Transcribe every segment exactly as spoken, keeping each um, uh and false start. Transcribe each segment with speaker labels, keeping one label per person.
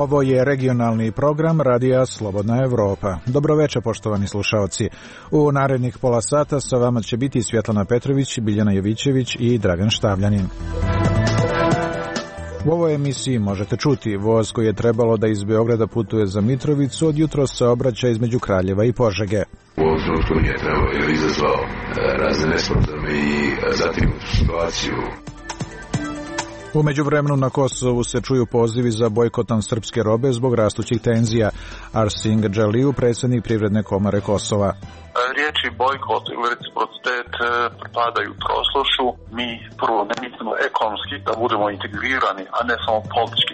Speaker 1: Ovo je regionalni program Radija Slobodna Evropa. Dobroveče, poštovani slušaoci. U narednih pola sata sa vama će biti Svjetlana Petrović, Biljana Jovićević i Dragan Štavljanin. U ovoj emisiji možete čuti voz koji je trebalo da iz Beograda putuje za Mitrovicu od jutros se obraća između Kraljeva i Požege.
Speaker 2: U ovom trenutku nije trebalo jer izazvao razne nesporazume i zatim situaciju.
Speaker 1: U međuvremenu na Kosovu se čuju pozivi za bojkotom srpske robe zbog rastućih tenzija. Arsing Džaliju, predsjednik Privredne komore Kosova.
Speaker 3: Riječi bojkot ili reciprocitet pripadaju prošlošću. Mi prvo ne mislimo ekonomski da budemo integrirani, a ne samo politički.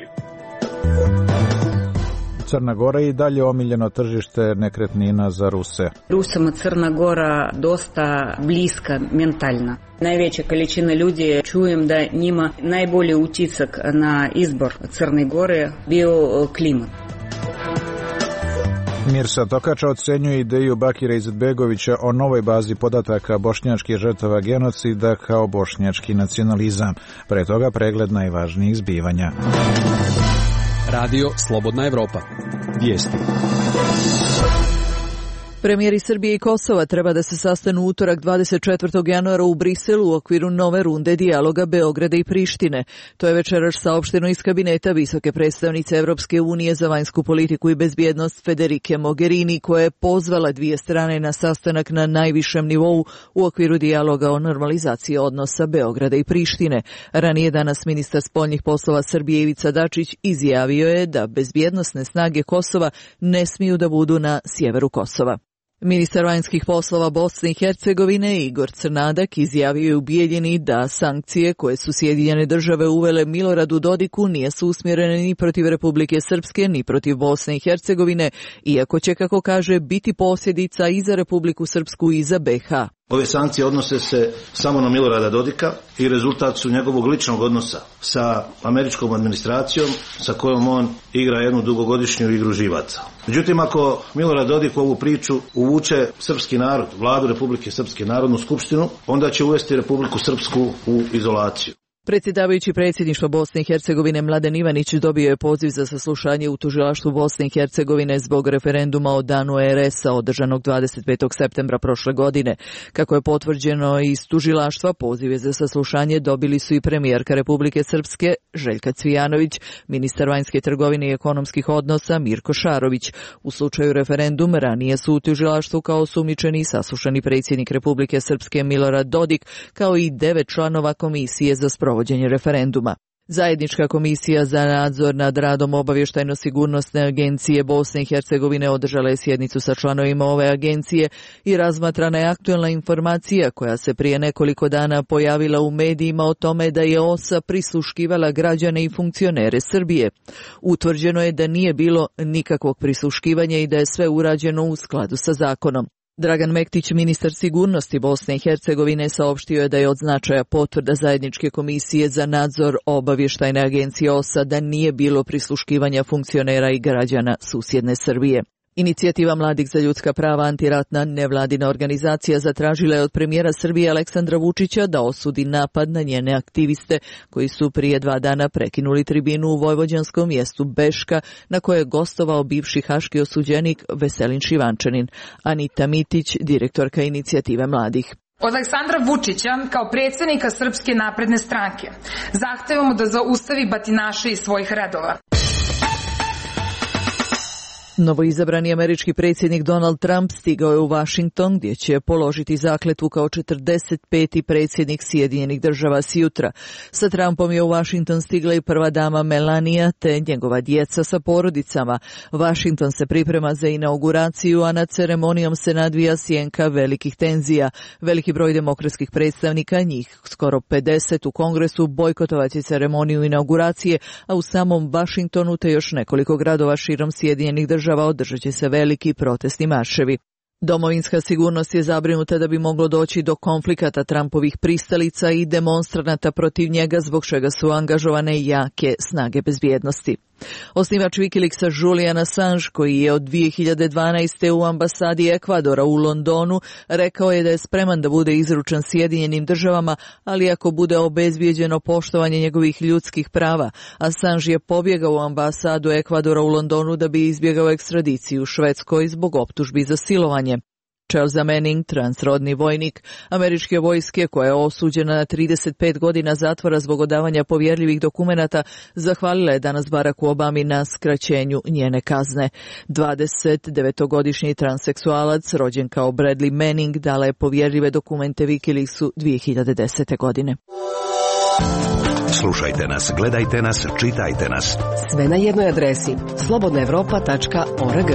Speaker 1: Crna Gora je i dalje omiljeno tržište nekretnina za Ruse.
Speaker 4: Rusima Crna Gora dosta bliska mentalno. Najveća količina ljudi, čujem da njima najbolji utisak na izbor Crne Gore bio klimat.
Speaker 1: Mirsa Tokača ocenjuje ideju Bakira Izetbegovića o novoj bazi podataka bošnjačkih žrtava genocida kao bošnjački nacionalizam. Pre toga pregled najvažnijih zbivanja.
Speaker 5: Radio Slobodna Evropa. Vijesti.
Speaker 6: Premijeri Srbije i Kosova treba da se sastanu utorak dvadeset četvrtog januara u Briselu u okviru nove runde dijaloga Beograda i Prištine. To je večeras saopšteno iz kabineta visoke predstavnice Evropske unije za vanjsku politiku i bezbjednost Federike Mogherini, koja je pozvala dvije strane na sastanak na najvišem nivou u okviru dijaloga o normalizaciji odnosa Beograda i Prištine. Ranije danas ministar spoljnih poslova Srbije Ivica Dačić izjavio je da bezbjednosne snage Kosova ne smiju da budu na sjeveru Kosova. Ministar vanjskih poslova Bosne i Hercegovine Igor Crnadak izjavio je u Bijeljini da sankcije koje su Sjedinjene države uvele Miloradu Dodiku nisu usmjerene ni protiv Republike Srpske ni protiv Bosne i Hercegovine, iako će, kako kaže, biti posljedica i za Republiku Srpsku i za be ha.
Speaker 7: Ove sankcije odnose se samo na Milorada Dodika i rezultat su njegovog ličnog odnosa sa američkom administracijom sa kojom on igra jednu dugogodišnju igru živaca. Međutim, ako Milorad Dodik u ovu priču uvuče srpski narod, vladu Republike Srpske, Narodnu skupštinu, onda će uvesti Republiku Srpsku u izolaciju.
Speaker 6: Predsjedavajući predsjedništva Bosne i Hercegovine Mladen Ivanić dobio je poziv za saslušanje u tužilaštvu Bosne i Hercegovine zbog referenduma o danu er es a održanog dvadeset petog septembra prošle godine. Kako je potvrđeno iz tužilaštva, pozive za saslušanje dobili su i premijerka Republike Srpske Željka Cvijanović, ministar vanjske trgovine i ekonomskih odnosa Mirko Šarović. U slučaju referendum ranije su u tužilaštvu kao osumnjičeni i saslušani predsjednik Republike Srpske Milorad Dodik, kao i devet članova komisije za sprovođenje vođenje referenduma. Zajednička komisija za nadzor nad radom obavještajno-sigurnosne agencije Bosne i Hercegovine održala je sjednicu sa članovima ove agencije i razmatrana je aktualna informacija koja se prije nekoliko dana pojavila u medijima o tome da je o es a prisluškivala građane i funkcionere Srbije. Utvrđeno je da nije bilo nikakvog prisluškivanja i da je sve urađeno u skladu sa zakonom. Dragan Mektić, ministar sigurnosti Bosne i Hercegovine, saopštio je da je od značaja potvrda zajedničke komisije za nadzor obavještajne agencije o es a da nije bilo prisluškivanja funkcionera i građana susjedne Srbije. Inicijativa mladih za ljudska prava, antiratna nevladina organizacija, zatražila je od premijera Srbije Aleksandra Vučića da osudi napad na njene aktiviste koji su prije dva dana prekinuli tribinu u vojvođanskom mjestu Beška na kojoj je gostovao bivši haški osuđenik Veselin Šivančanin. Anita Mitić, direktorka Inicijative mladih.
Speaker 8: Od Aleksandra Vučića kao predsjednika Srpske napredne stranke zahtevamo da zaustavi batinaše iz svojih redova.
Speaker 6: Novoizabrani američki predsjednik Donald Trump stigao je u Washington gdje će položiti zakletvu kao četrdeset peti predsjednik Sjedinjenih država sjutra. Sa Trumpom je u Washington stigla i prva dama Melania te njegova djeca sa porodicama. Washington se priprema za inauguraciju, a nad ceremonijom se nadvija sjenka velikih tenzija. Veliki broj demokratskih predstavnika, njih skoro pedeset u Kongresu, bojkotovat će ceremoniju inauguracije, a u samom Washingtonu te još nekoliko gradova širom Sjedinjenih država održat će se veliki protestni marševi. Domovinska sigurnost je zabrinuta da bi moglo doći do konflikata Trumpovih pristalica i demonstranata protiv njega, zbog čega su angažovane jake snage bezbjednosti. Osnivač Wikileaksa Julian Assange, koji je od dvije hiljade dvanaeste. u ambasadi Ekvadora u Londonu, rekao je da je spreman da bude izručen Sjedinjenim državama, ali ako bude obezbijeđeno poštovanje njegovih ljudskih prava. Assange je pobjegao u ambasadu Ekvadora u Londonu da bi izbjegao ekstradiciju u Švedskoj zbog optužbi za silovanje. Charles Manning, transrodni vojnik američke vojske koja je osuđena na trideset pet godina zatvora zbog odavanja povjerljivih dokumenata, zahvalila je danas Baracku Obami na skraćenju njene kazne. dvadesetdevetogodišnji transseksualac, rođen kao Bradley Manning, dala je povjerljive dokumente Wikileaksu dvije hiljade desete. godine.
Speaker 9: Slušajte nas, gledajte nas, čitajte nas.
Speaker 10: Sve na jednoj adresi slobodna evropa tačka org.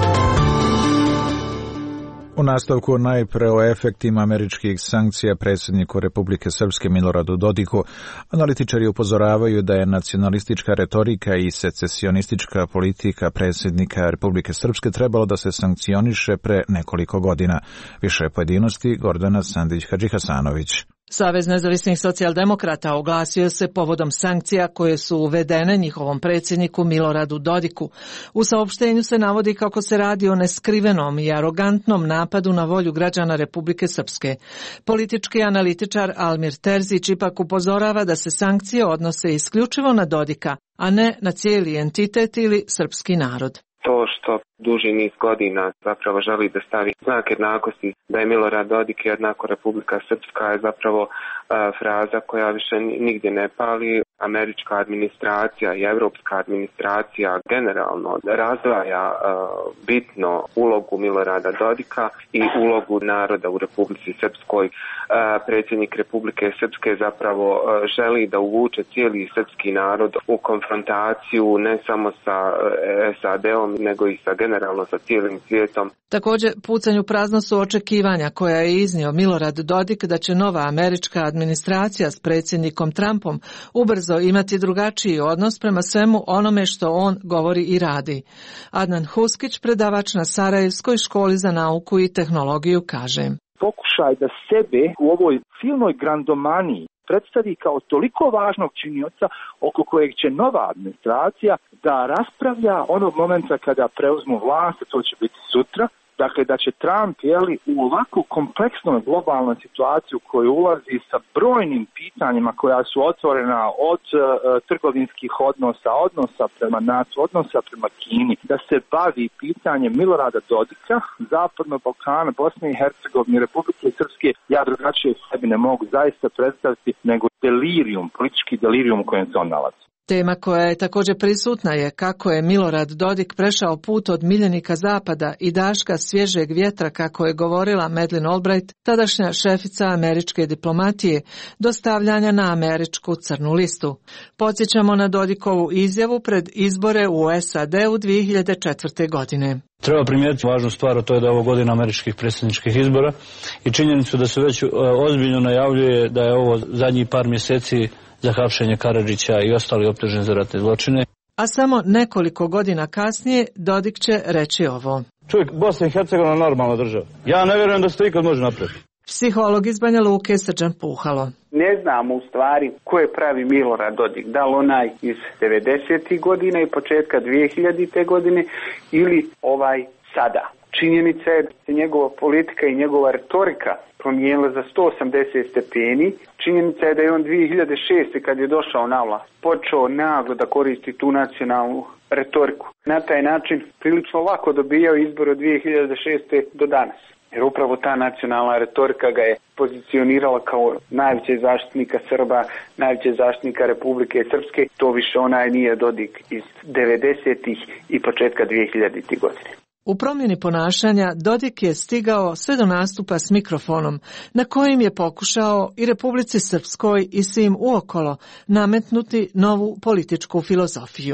Speaker 1: U nastavku najpre o efektima američkih sankcija predsjedniku Republike Srpske Miloradu Dodiku, analitičari upozoravaju da je nacionalistička retorika i secesionistička politika predsjednika Republike Srpske trebalo da se sankcioniše pre nekoliko godina. Više pojedinosti Gordana Sandić-Hadžihasanović.
Speaker 11: Savez nezavisnih socijaldemokrata oglasio se povodom sankcija koje su uvedene njihovom predsjedniku Miloradu Dodiku. U saopštenju se navodi kako se radi o neskrivenom i arogantnom napadu na volju građana Republike Srpske. Politički analitičar Almir Terzić ipak upozorava da se sankcije odnose isključivo na Dodika, a ne na cijeli entitet ili srpski narod.
Speaker 12: To što duži niz godina zapravo želi da stavi znak jednakosti, da je Milorad Dodik jednako Republika Srpska, je zapravo uh, fraza koja više nigdje ne pali. Američka administracija i evropska administracija generalno razdvaja uh, bitno ulogu Milorada Dodika i ulogu naroda u Republici Srpskoj. Uh, predsjednik Republike Srpske zapravo uh, želi da uvuče cijeli srpski narod u konfrontaciju ne samo sa uh, S A D-om, nego i sa generalno sa cijelim svijetom.
Speaker 11: Također, pucanju prazno su očekivanja koja je iznio Milorad Dodik da će nova američka administracija s predsjednikom Trumpom ubrzo imati drugačiji odnos prema svemu onome što on govori i radi. Adnan Huskić, predavač na Sarajevskoj školi za nauku i tehnologiju, kaže:
Speaker 13: Pokušaj da sebe u ovoj silnoj grandomaniji predstavi kao toliko važnog činioca oko kojeg će nova administracija da raspravlja onog momenta kada preuzmu vlast, to će biti sutra, dakle da će Trump jeli, u ovako kompleksnoj globalnoj situaciju koju ulazi sa brojnim pitanjima koja su otvorena od uh, trgovinskih odnosa, odnosa prema NATO, odnosa prema Kini, da se bavi pitanjem Milorada Dodika, Zapadnog Balkana, Bosne i Hercegovine, Republike Srpske. Ja drugačije sebi ne mogu zaista predstaviti nego delirium, politički delirium u kojem se on nalazi.
Speaker 11: Tema koja je također prisutna je kako je Milorad Dodik prešao put od miljenika Zapada i daška svježeg vjetra, kako je govorila Madeleine Albright, tadašnja šefica američke diplomatije, do stavljanja na američku crnu listu. Podsjećamo na Dodikovu izjavu pred izbore u S A D u dvije hiljade četvrte. godine.
Speaker 14: Treba primijetiti važnu stvar, a to je da je ovo godina američkih predsjedničkih izbora i činjenicu da se već ozbiljno najavljuje da je ovo zadnjih par mjeseci za hapšenje Karadžića i ostali optuženi za ratne zločine.
Speaker 11: A samo nekoliko godina kasnije Dodik će reći ovo.
Speaker 14: Čovjek, Bosna i Hercegovina normalna država. Ja ne vjerujem da se to ikad može napraviti.
Speaker 11: Psiholog iz Banja Luke Srđan Puhalo.
Speaker 15: Ne znamo u stvari ko je pravi Milorad Dodik, da li onaj iz devedesetih godina i početka dvije hiljadite. godine ili ovaj sada. Činjenica je da se njegova politika i njegova retorika promijenila za sto osamdeset stepeni. Činjenica je da je on dvije hiljade šeste. kad je došao na vlast počeo naglo da koristi tu nacionalnu retoriku. Na taj način prilično lako dobijao izbor od dvije hiljade šeste. do danas. Jer upravo ta nacionalna retorika ga je pozicionirala kao najvećeg zaštitnika Srba, najvećeg zaštitnika Republike Srpske. To više onaj nije Dodik iz devedesetih i početka dvije hiljadite. godine.
Speaker 11: U promjeni ponašanja Dodik je stigao sve do nastupa s mikrofonom, na kojim je pokušao i Republici Srpskoj i svim uokolo nametnuti novu političku filozofiju.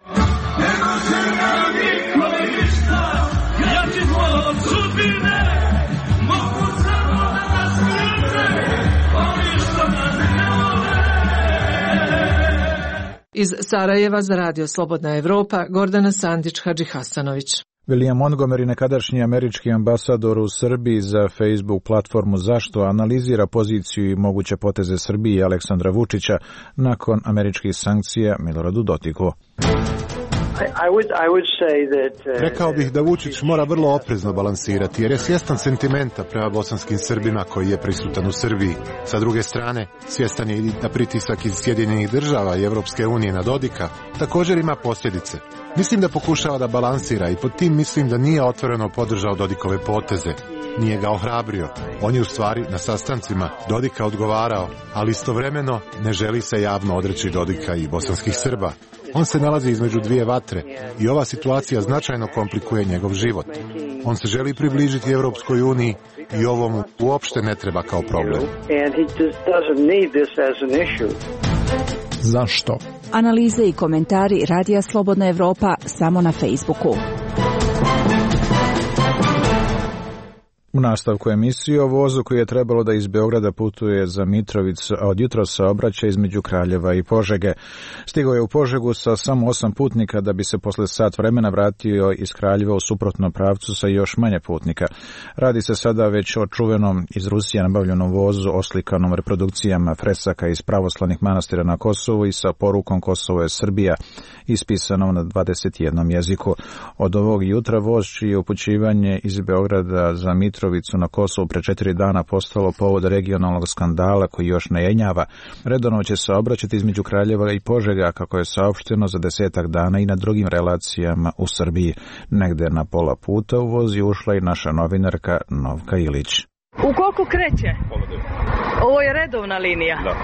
Speaker 11: Iz Sarajeva za Radio Slobodna Evropa, Gordana Sandić-Hadžihasanović.
Speaker 1: William Montgomery, nekadašnji američki ambasador u Srbiji za Facebook platformu Zašto, analizira poziciju i moguće poteze Srbije i Aleksandra Vučića nakon američkih sankcija Miloradu Dodiku.
Speaker 16: Rekao bih da Vučić mora vrlo oprezno balansirati, jer je svjestan sentimenta prema bosanskim Srbima koji je prisutan u Srbiji. Sa druge strane, svjestan je i da pritisak iz Sjedinjenih država i Evropske unije na Dodika također ima posljedice. Mislim da pokušava da balansira i pod tim mislim da nije otvoreno podržao Dodikove poteze. Nije ga ohrabrio. On je u stvari na sastancima Dodika odgovarao, ali istovremeno ne želi se javno odreći Dodika i bosanskih Srba. On se nalazi između dvije vatre i ova situacija značajno komplikuje njegov život. On se želi približiti Evropskoj uniji i ovo mu uopšte ne treba kao problem.
Speaker 1: Zašto?
Speaker 17: Analize i komentari Radija Slobodna Evropa samo na Facebooku.
Speaker 1: U nastavku emisije o vozu koji je trebalo da iz Beograda putuje za Mitrovicu, a od jutra se obraća između Kraljeva i Požege. Stigao je u Požegu sa samo osam putnika da bi se posle sat vremena vratio iz Kraljeva u suprotnom pravcu sa još manje putnika. Radi se sada već o čuvenom iz Rusije nabavljenom vozu oslikanom reprodukcijama fresaka iz pravoslavnih manastira na Kosovu i sa porukom Kosovo je Srbija, ispisanom na dvadeset jednom jeziku. Od ovog jutra voz čije upućivanje iz Beograda za Mitrovicu na Kosovu pre četiri dana postalo povod regionalnog skandala koji još ne jenjava. Redovno će se obraćati između Kraljeva i Požega, kako je saopšteno, za desetak dana i na drugim relacijama u Srbiji. Negde na pola puta u voz je ušla i naša novinarka Novka Ilić.
Speaker 18: U koliko kreće? Ovo je redovna linija. Da.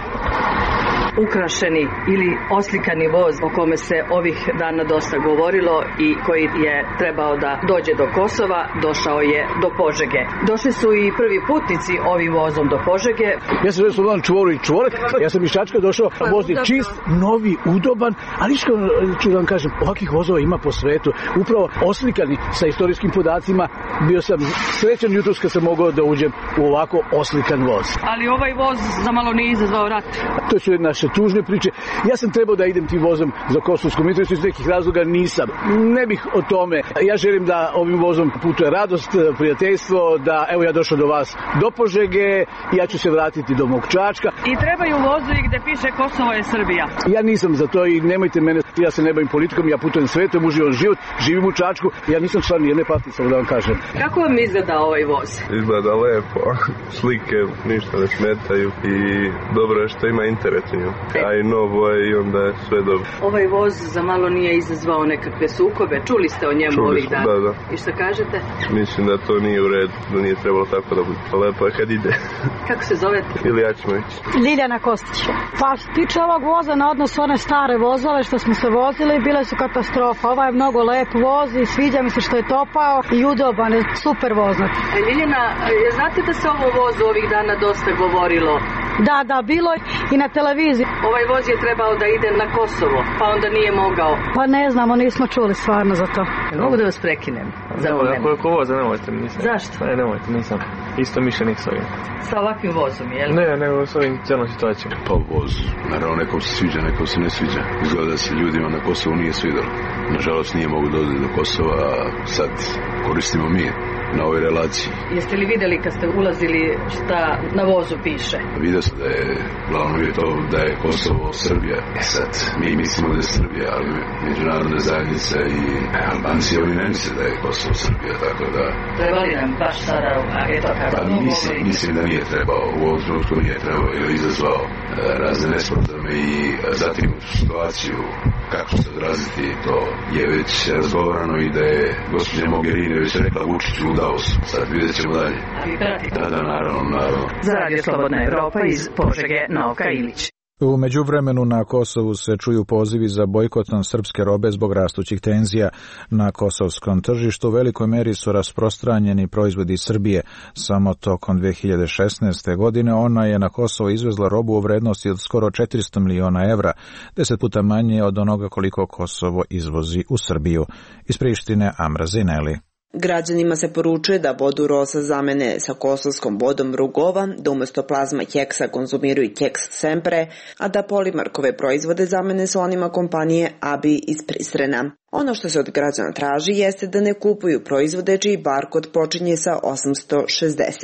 Speaker 18: Ukrašeni ili oslikani voz o kome se ovih dana dosta govorilo i koji je trebao da dođe do Kosova, došao je do Požege. Došli su i prvi putnici ovim vozom do Požege.
Speaker 19: Ja sam Slobodan Čvoru i Čvorek, ja sam iz Čačka došao, voz je čist, novi, udoban, ali što ću vam kažem, ovakvih vozova ima po svetu, upravo oslikani sa istorijskim podacima. Bio sam srećan jutros kad sam mogao da uđem u ovako oslikan voz.
Speaker 18: Ali ovaj voz za malo nije izazvao rat.
Speaker 19: To su naše tužne priče. Ja sam trebao da idem tim vozom za Kosovsku Mitrovicu, iz nekih razloga nisam. Ne bih o tome. Ja želim da ovim vozom putuje radost, prijateljstvo, da evo ja došao do vas do Požege, ja ću se vratiti do mog Čačka.
Speaker 18: I trebaju vozovi gde piše Kosovo je Srbija.
Speaker 19: Ja nisam za to i nemojte mene, ja se ne bavim politikom, ja putujem svetom, uživam život, živim u Čačku, ja nisam član nijedne partije, samo da vam kažem.
Speaker 18: Kako vam izgleda ovaj voz?
Speaker 20: Izgleda lepo, slike ništa ne smetaju i dobro je što ima internet u njemu. A i novo je i onda je sve dobro.
Speaker 18: Ovaj voz za malo nije izazvao nekakve sukobe, čuli ste o njemu
Speaker 20: čuli
Speaker 18: ovih
Speaker 20: smo,
Speaker 18: dana.
Speaker 20: Da, da.
Speaker 18: I što kažete?
Speaker 20: Mislim da to nije u redu, da nije trebalo tako da bude. Lepo je kad ide.
Speaker 18: Kako se zovete?
Speaker 20: Ilija Čmović.
Speaker 21: Ljiljana Kostić. Pa tiče ovog voza na odnos one stare vozove što smo se vozili, bile su katastrofa. Ovaj je mnogo lep voz i sviđa mi se što je topao i udoban je, super voznat.
Speaker 18: E, Ljiljana, znate da se ovo vozu ovih dana dosta govorilo?
Speaker 21: Da, da, bilo je i na televiziji.
Speaker 18: Ovaj voz je trebao da ide na Kosovo, pa onda nije mogao.
Speaker 21: Pa ne znamo, nismo čuli stvarno za to.
Speaker 18: No. Mogu da vas prekinem?
Speaker 22: Za moment. Koliko voza nemojte, nisam.
Speaker 18: Zašto?
Speaker 22: Ne, nemojte, nisam. Isto mišljenih s ovim.
Speaker 18: Sa ovakvim vozom, jel?
Speaker 22: Ne, nego s ovim cijelom situacijom.
Speaker 2: Pa voz, naravno nekom se sviđa, nekom se ne sviđa. Izgleda da se ljudima na Kosovu nije svidjelo. Nažalost nije mogu doći do Kosova, a sad koristimo mi na ovoj relaciji.
Speaker 18: Jeste li vidjeli kad ste ulazili šta na vozu piše?
Speaker 2: Vidio sam da je glavno je to da je Kosovo Srbija. E sad, mi mislimo da je Srbija, ali međunarodna zajednica i Albanci oni ne misle da je Kosovo Srbija, tako da...
Speaker 18: Treba li nam baš sada eto kako...
Speaker 2: Pa mislim, mislim da nije trebao, u ovom trenutku nije trebao, jer je izazvao razne nesporazume i zatim situaciju kako se odraziti, to je već razgovarano i da je gospođa Mogherini već rekla Vučiću u Davosu. Sad vidjet ćemo dalje. Da, da, naravno, naravno.
Speaker 18: Za Radio Slobodna Evropa iz Požege, Novka Ilić.
Speaker 1: U međuvremenu na Kosovu se čuju pozivi za bojkotom srpske robe zbog rastućih tenzija. Na kosovskom tržištu u velikoj meri su rasprostranjeni proizvodi iz Srbije. Samo tokom dve hiljade šesnaeste. godine ona je na Kosovo izvezla robu u vrednosti od skoro četiristo miliona evra, deset puta manje od onoga koliko Kosovo izvozi u Srbiju. Iz Prištine Amra Zineli.
Speaker 23: Građanima se poručuje da vodu rosa zamene sa kosovskom vodom Rugova, da umjesto plazma keksa konzumiraju keks Sempre, a da polimarkove proizvode zamene sa onima kompanije Abi iz Prisrena. Ono što se od građana traži jeste da ne kupuju proizvode čiji barkod počinje sa osamsto šezdeset.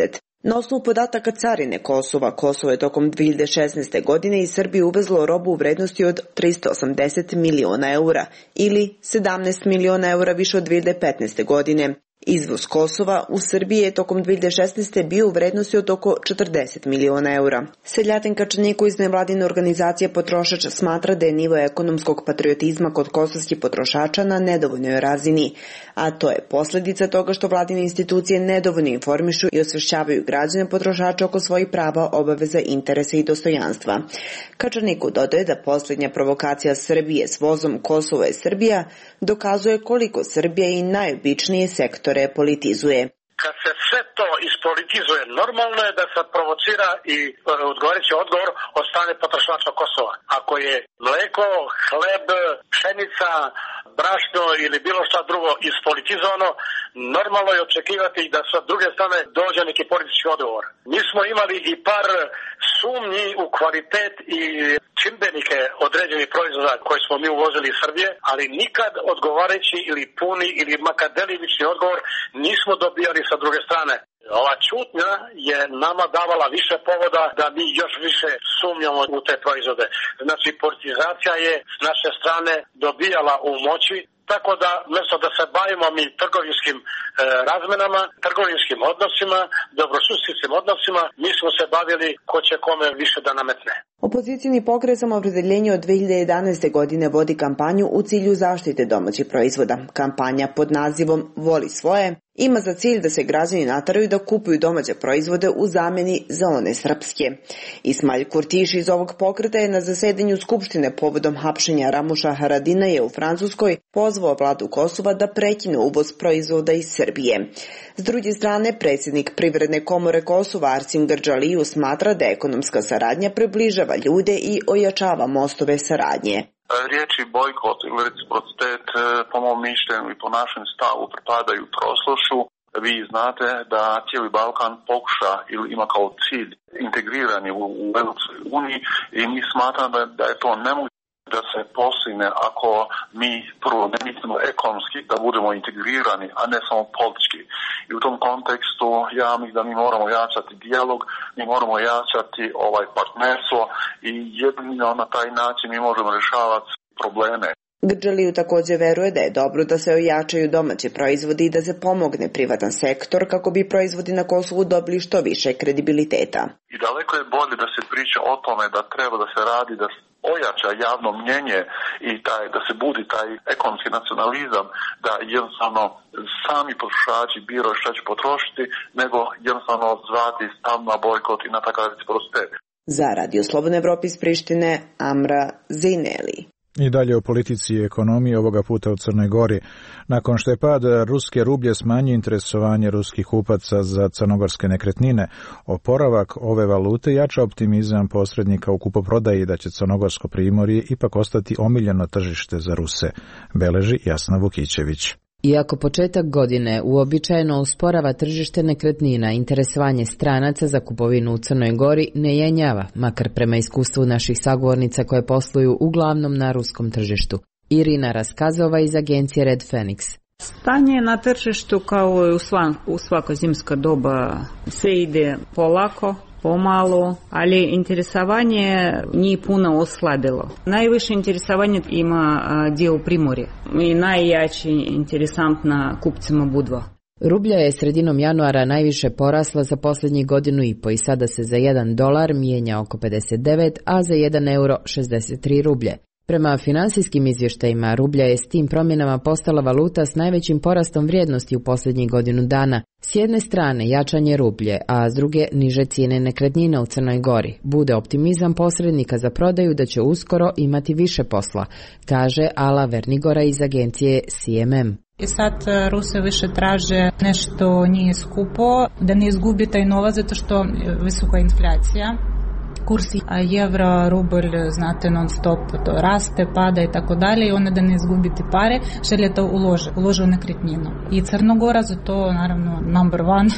Speaker 23: Na osnovu podataka Carine Kosova, Kosovo je tokom dve hiljade šesnaeste. godine iz Srbije uvezlo robu u vrednosti od tristo osamdeset miliona eura ili sedamnaest miliona eura više od dve hiljade petnaeste. godine. Izvoz Kosova u Srbiji je tokom dve hiljade šesnaeste. bio u vrednosti od oko četrdeset miliona eura. Seljatin Kačanjiko iz nevladine organizacije Potrošač smatra da je nivo ekonomskog patriotizma kod kosovskih potrošača na nedovoljnoj razini, a to je posljedica toga što vladine institucije nedovoljno informišu i osvešćavaju građane potrošača oko svojih prava, obaveza, interesa i dostojanstva. Kačanjiko dodaje da posljednja provokacija Srbije s vozom Kosovo je Srbija dokazuje koliko Srbija i najobičnije sektore politizuje.
Speaker 3: Kad se sve to ispolitizuje, normalno je da se provocira i odgovarajući odgovor od strane potrošača Kosova. Ako je mleko, hleb, pšenica, brašno ili bilo šta drugo ispolitizovano, normalno je očekivati da sa druge strane dođe neki politički odgovor. Mi smo imali i par sumnji u kvalitet i čimbenike određenih proizvoda koje smo mi uvozili iz Srbije, ali nikad odgovarajući ili puni ili makar delimični odgovor nismo dobijali sa druge strane. Ova čutnja je nama davala više povoda da mi još više sumnjamo u te proizvode. Znači, politizacija je s naše strane dobijala u moći, tako da mjesto da se bavimo mi trgovinskim e, razmenama, trgovinskim odnosima, dobrosusjedskim odnosima, mi smo se bavili ko će kome više da nametne.
Speaker 23: Opozicijni pokret Samoopredeljenje od dve hiljade jedanaeste. godine vodi kampanju u cilju zaštite domaćih proizvoda. Kampanja pod nazivom Voli svoje ima za cilj da se građani nateraju da kupuju domaće proizvode u zamjeni za one srpske. Ismail Kurtiš iz ovog pokreta je na zasedanju Skupštine povodom hapšenja Ramuša Haradinaja u Francuskoj pozvao vladu Kosova da prekine uvoz proizvoda iz Srbije. S druge strane, predsjednik Privredne komore Kosova Arsim Grdžaliju smatra da ekonomska saradnja približava ljude i ojačava mostove saradnje.
Speaker 4: Riječi bojkot ili reciprocitet po mom mišljenju i po našem stavu pripadaju prošlošću. Vi znate da cijeli Balkan pokuša ili ima kao cilj integriranje u, u Europskoj uniji i mi smatram da, da je to nemoguće da se postigne ako mi prvo ne mislimo ekonomski da budemo integrirani, a ne samo politički. I u tom kontekstu ja mislim da mi moramo jačati dijalog, mi moramo jačati ovaj partnerstvo i jedino na taj način mi možemo rješavati probleme.
Speaker 23: Grdžaliju također veruje da je dobro da se ojačaju domaći proizvodi i da se pomogne privatan sektor kako bi proizvodi na Kosovu dobili što više kredibiliteta.
Speaker 4: I daleko je bolje da se priča o tome da treba da se radi, da se ojača javno mnjenje i taj, da se budi taj ekonomski nacionalizam, da jednostavno sami potrošači biraju šta će potrošiti, nego jednostavno zvati stav na bojkot i na takav reciprocitet.
Speaker 23: Za Radio Slobodne Evrope iz Prištine, Amra Zineli.
Speaker 1: I dalje o politici i ekonomiji, ovoga puta u Crnoj Gori. Nakon što je pad ruske rublje smanjio interesovanje ruskih kupaca za crnogorske nekretnine, oporavak ove valute jača optimizam posrednika u kupoprodaji da će crnogorsko primorje ipak ostati omiljeno tržište za Ruse, beleži Jasna Vukićević.
Speaker 5: Iako početak godine uobičajeno usporava tržište nekretnina, interesovanje stranaca za kupovinu u Crnoj Gori ne jenjava, makar prema iskustvu naših sagovornica koje posluju uglavnom na ruskom tržištu. Irina Raskazova iz agencije Red Phoenix.
Speaker 24: Stanje na tržištu kao i u, sva, u svako zimsko doba sve ide polako, pomalo, ali interesovanje nije puno oslabilo. Najviše interesovanje ima dio Primorja i najjači interesantna kupcima Budva.
Speaker 5: Rublja je sredinom januara najviše porasla za posljednjih godinu i po i sada se za jedan dolar mijenja oko pedeset devet, a za jedan euro šezdeset tri rublje. Prema finansijskim izvještajima, rublja je s tim promjenama postala valuta s najvećim porastom vrijednosti u posljednjih godinu dana. S jedne strane jačanje rublje, a s druge niže cijene nekretnina u Crnoj Gori. Bude optimizam posrednika za prodaju da će uskoro imati više posla, kaže Ala Vernigora iz agencije C M M.
Speaker 25: I sad Rusi više traže nešto nije skupo, da ne izgubi taj novac zato što visoka inflacija. Kursi evro, rubelj, znate, non stop to raste, pada i tako dalje i onda da ne izgubiti pare, žele to ulože, ulože u nekretninu. I Crnogora za to, naravno, number one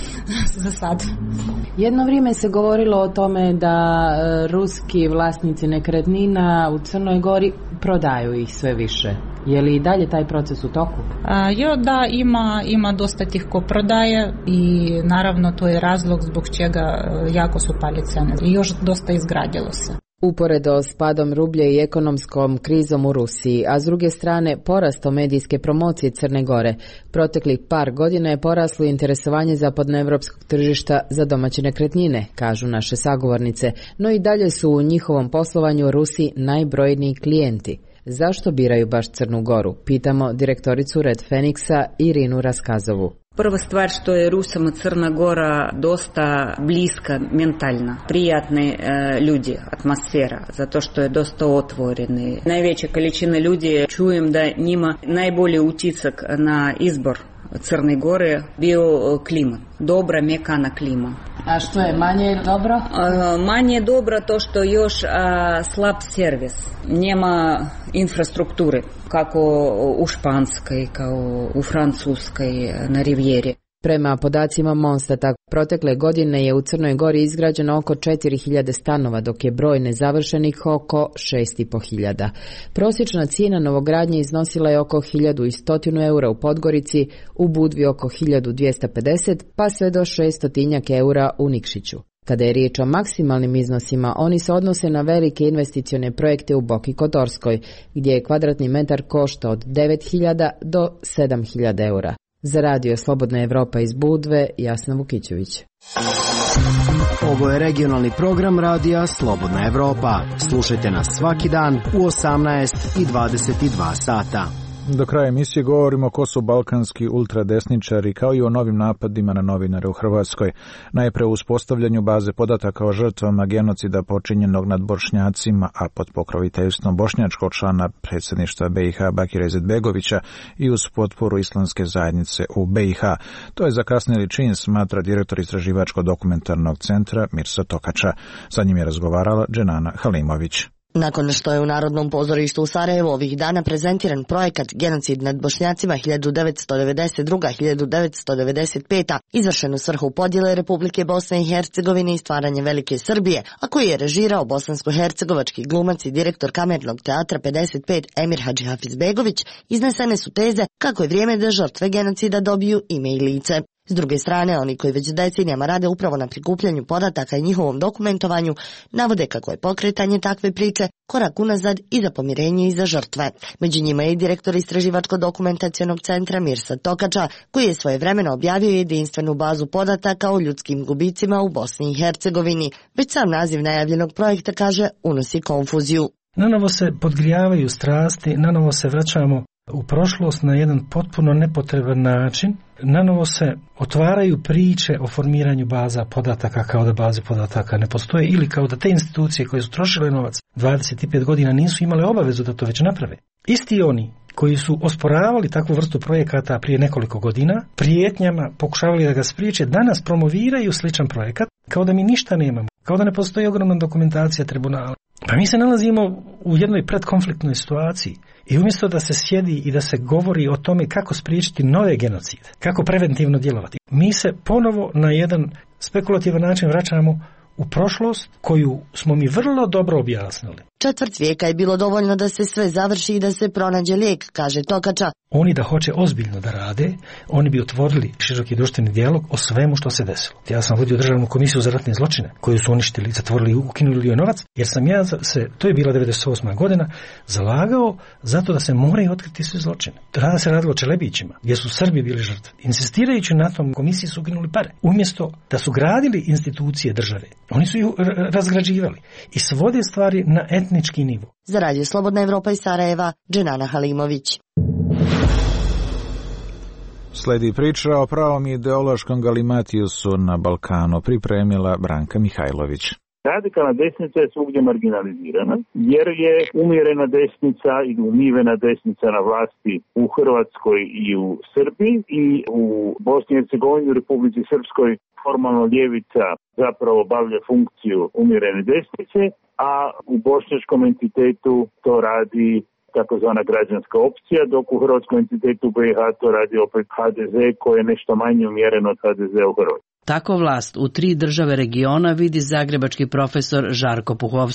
Speaker 25: za sad.
Speaker 5: Jedno vrijeme se govorilo o tome da ruski vlasnici nekretnina u Crnoj Gori prodaju ih sve više. Je li i dalje taj proces u toku?
Speaker 25: A, jo, da, ima, ima dosta tih ko prodaje i naravno to je razlog zbog čega jako su pali cene. I još dosta izgradilo se.
Speaker 5: Uporedo s padom rublja i ekonomskom krizom u Rusiji, a s druge strane porastom medijske promocije Crne Gore, proteklih par godina je poraslo interesovanje zapadnoevropskog tržišta za domaće nekretnine, kažu naše sagovornice, no i dalje su u njihovom poslovanju Rusi najbrojniji klijenti. Zašto biraju baš Crnu Goru? Pitamo direktoricu Red Feniksa Irinu Raskazovu.
Speaker 24: Prva stvar što je Rusama Crna Gora dosta bliska mentalna, prijatni e, ljudi, atmosfera, zato što je dosta otvoreni. Najveća količina ljudi, čujem da njima najbolji utisak na izbor Crne Gore bio klima, dobra mekana klima.
Speaker 5: A što je manje dobro?
Speaker 24: A, manje dobro to što još a, slab servis, nema infrastrukture kako u Španskoj, kao u Francuskoj na Rivijeri.
Speaker 5: Prema podacima Monstata, protekle godine je u Crnoj Gori izgrađeno oko četiri hiljade stanova, dok je broj nezavršenih oko šest i po hiljada. Prosječna cijena novogradnje iznosila je oko hiljadu sto eura u Podgorici, u Budvi oko hiljadu dvjesto pedeset, pa sve do šesto eura u Nikšiću. Kada je riječ o maksimalnim iznosima, oni se odnose na velike investicione projekte u Boki Kotorskoj, gdje je kvadratni metar košta od devet hiljada do sedam hiljada eura. Za radio Slobodna Evropa iz Budve, Jasna Vukićević.
Speaker 6: Ovo je regionalni program radija Slobodna Evropa. Slušajte nas svaki dan u osamnaest i dvadeset dva sata.
Speaker 1: Do kraja emisije govorimo ko su balkanski ultradesničari, kao i o novim napadima na novinare u Hrvatskoj. Najpre u uspostavljanju baze podataka o žrtvama genocida počinjenog nad Bošnjacima, a pod pokroviteljstvom bošnjačkog člana predsjedništva B i H Bakira Izetbegovića i uz potporu islamske zajednice u B i H. To je zakasnili čin, smatra direktor Istraživačko-dokumentarnog centra Mirsa Tokača. Sa njim je razgovarala Dženana Halimović.
Speaker 7: Nakon što je u Narodnom pozorištu u Sarajevu ovih dana prezentiran projekat Genocid nad Bošnjacima hiljadu devetsto devedeset druga do hiljadu devetsto devedeset peta izvršen u svrhu podjele Republike Bosne i Hercegovine i stvaranje Velike Srbije, a koji je režirao bosansko-hercegovački glumac i direktor Kamernog teatra pedeset pet Emir Hadžihafizbegović, iznesene su teze kako je vrijeme da žrtve genocida dobiju ime i lice. S druge strane, oni koji već decenijama rade upravo na prikupljanju podataka i njihovom dokumentovanju, navode kako je pokretanje takve priče korak unazad i za pomirenje i za žrtve. Među njima je i direktor Istraživačko-dokumentacionog centra Mirsa Tokača, koji je svojevremeno objavio jedinstvenu bazu podataka o ljudskim gubicima u Bosni i Hercegovini. Već sam naziv najavljenog projekta, kaže, unosi konfuziju.
Speaker 8: Nanovo se podgrijavaju strasti, nanovo se vraćamo u prošlost na jedan potpuno nepotreban način. Nanovo se otvaraju priče o formiranju baza podataka kao da baze podataka ne postoje ili kao da te institucije koje su trošile novac dvadeset pet godina nisu imale obavezu da to već naprave. Isti oni koji su osporavali takvu vrstu projekata prije nekoliko godina, prijetnjama pokušavali da ga spriječe, danas promoviraju sličan projekat kao da mi ništa nemamo, kao da ne postoji ogromna dokumentacija tribunala. Pa mi se nalazimo u jednoj predkonfliktnoj situaciji i umjesto da se sjedi i da se govori o tome kako spriječiti nove genocide, kako preventivno djelovati, mi se ponovo na jedan spekulativan način vraćamo u prošlost koju smo mi vrlo dobro objasnili.
Speaker 7: Četvrt vijeka je bilo dovoljno da se sve završi i da se pronađe lijek, kaže Tokača.
Speaker 8: Oni da hoće ozbiljno da rade, oni bi otvorili široki društveni dijalog o svemu što se desilo. Ja sam vodio državnu komisiju za ratne zločine, koju su uništili, zatvorili i ukinuli joj novac, jer sam ja se, to je bila devedeset osma godina, zalagao zato da se moraju otkriti sve zločine. Tada se radilo o Čelebićima, gdje su Srbi bili žrtve. Insistirajući na tom, komisiji su ukinuli pare. Umjesto da su gradili institucije države, oni su ih razgrađivali i svode stvari na etnički nivo.
Speaker 7: Za radio Slobodna Evropa iz Sarajeva, Dženana Halimović.
Speaker 1: Sledi priča o pravom ideološkom galimatijusu na Balkanu, pripremila Branka Mihajlović.
Speaker 9: Radikalna desnica je svugdje marginalizirana, jer je umjerena desnica i umivena desnica na vlasti u Hrvatskoj i u Srbiji i u Bosni i Hercegovini, u Republici Srpskoj formalno ljevica zapravo obavlja funkciju umjerene desnice, a u bošnjačkom entitetu to radi takozvana građanska opcija, dok u hrvatskom entitetu B i H to radi opet H D Z koji je nešto manje umjeren od H D Z u Hrvatskoj.
Speaker 10: Tako vlast u tri države regiona vidi zagrebački profesor Žarko Puhovski.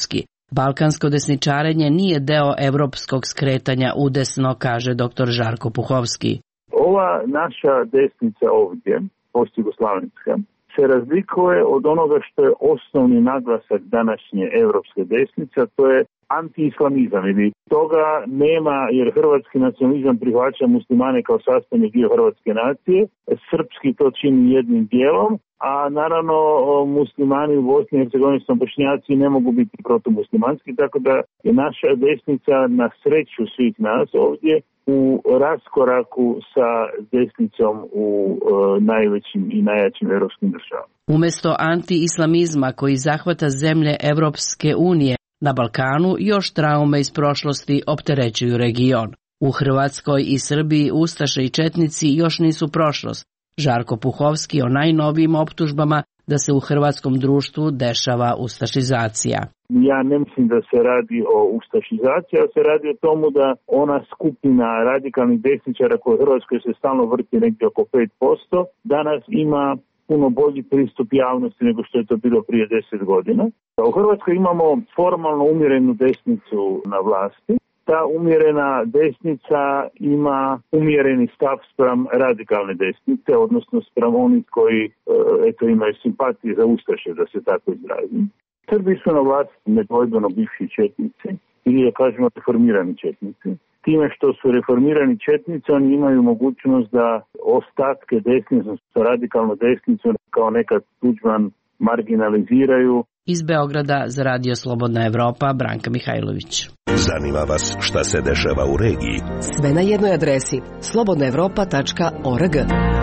Speaker 10: Balkansko desničarenje nije deo evropskog skretanja udesno, kaže doktor Žarko Puhovski.
Speaker 9: Ova naša desnica ovdje, postjugoslavenska, se razlikuje od onoga što je osnovni naglasak današnje evropske desnice, a to je antiislamizam. Ili toga nema jer hrvatski nacionalizam prihvaća muslimane kao sastavni dio hrvatske nacije, srpski to čini jednim dijelom, a naravno muslimani u Bosni i Hercegovini, Bošnjaci, ne mogu biti protumuslimanski, tako da je naša desnica na sreću svih nas ovdje u raskoraku sa desnicom u e, najvećim i najjačim europskim državama.
Speaker 10: Umjesto antiislamizma koji zahvata zemlje Evropske unije, na Balkanu još traume iz prošlosti opterećuju region. U Hrvatskoj i Srbiji ustaše i četnici još nisu prošlost. Žarko Puhovski o najnovijim optužbama da se u hrvatskom društvu dešava ustašizacija.
Speaker 9: Ja ne mislim da se radi o ustašizaciji, ali se radi o tomu da ona skupina radikalnih desničara koja u Hrvatskoj se stalno vrti negdje oko pet posto, danas ima puno bolji pristup javnosti nego što je to bilo prije deset godina. U Hrvatskoj imamo formalno umjerenu desnicu na vlasti. Ta umjerena desnica ima umjereni stav spram radikalne desnice, odnosno spram onih koji eto, imaju simpatije za ustaše, da se tako izrazim. Srbi su na vlasti nedvojbeno bivši četnici ili je kažemo reformirani četnici. Time što su reformirani četnici, oni imaju mogućnost da ostatke desnice, radikalnu desnicu kao nekad Tuđman marginaliziraju.
Speaker 10: Iz Beograda za Radio Slobodna Evropa, Branka Mihajlović.
Speaker 12: Zanima vas šta se dešava u regiji?
Speaker 13: Sve na jednoj adresi slobodna evropa tačka org.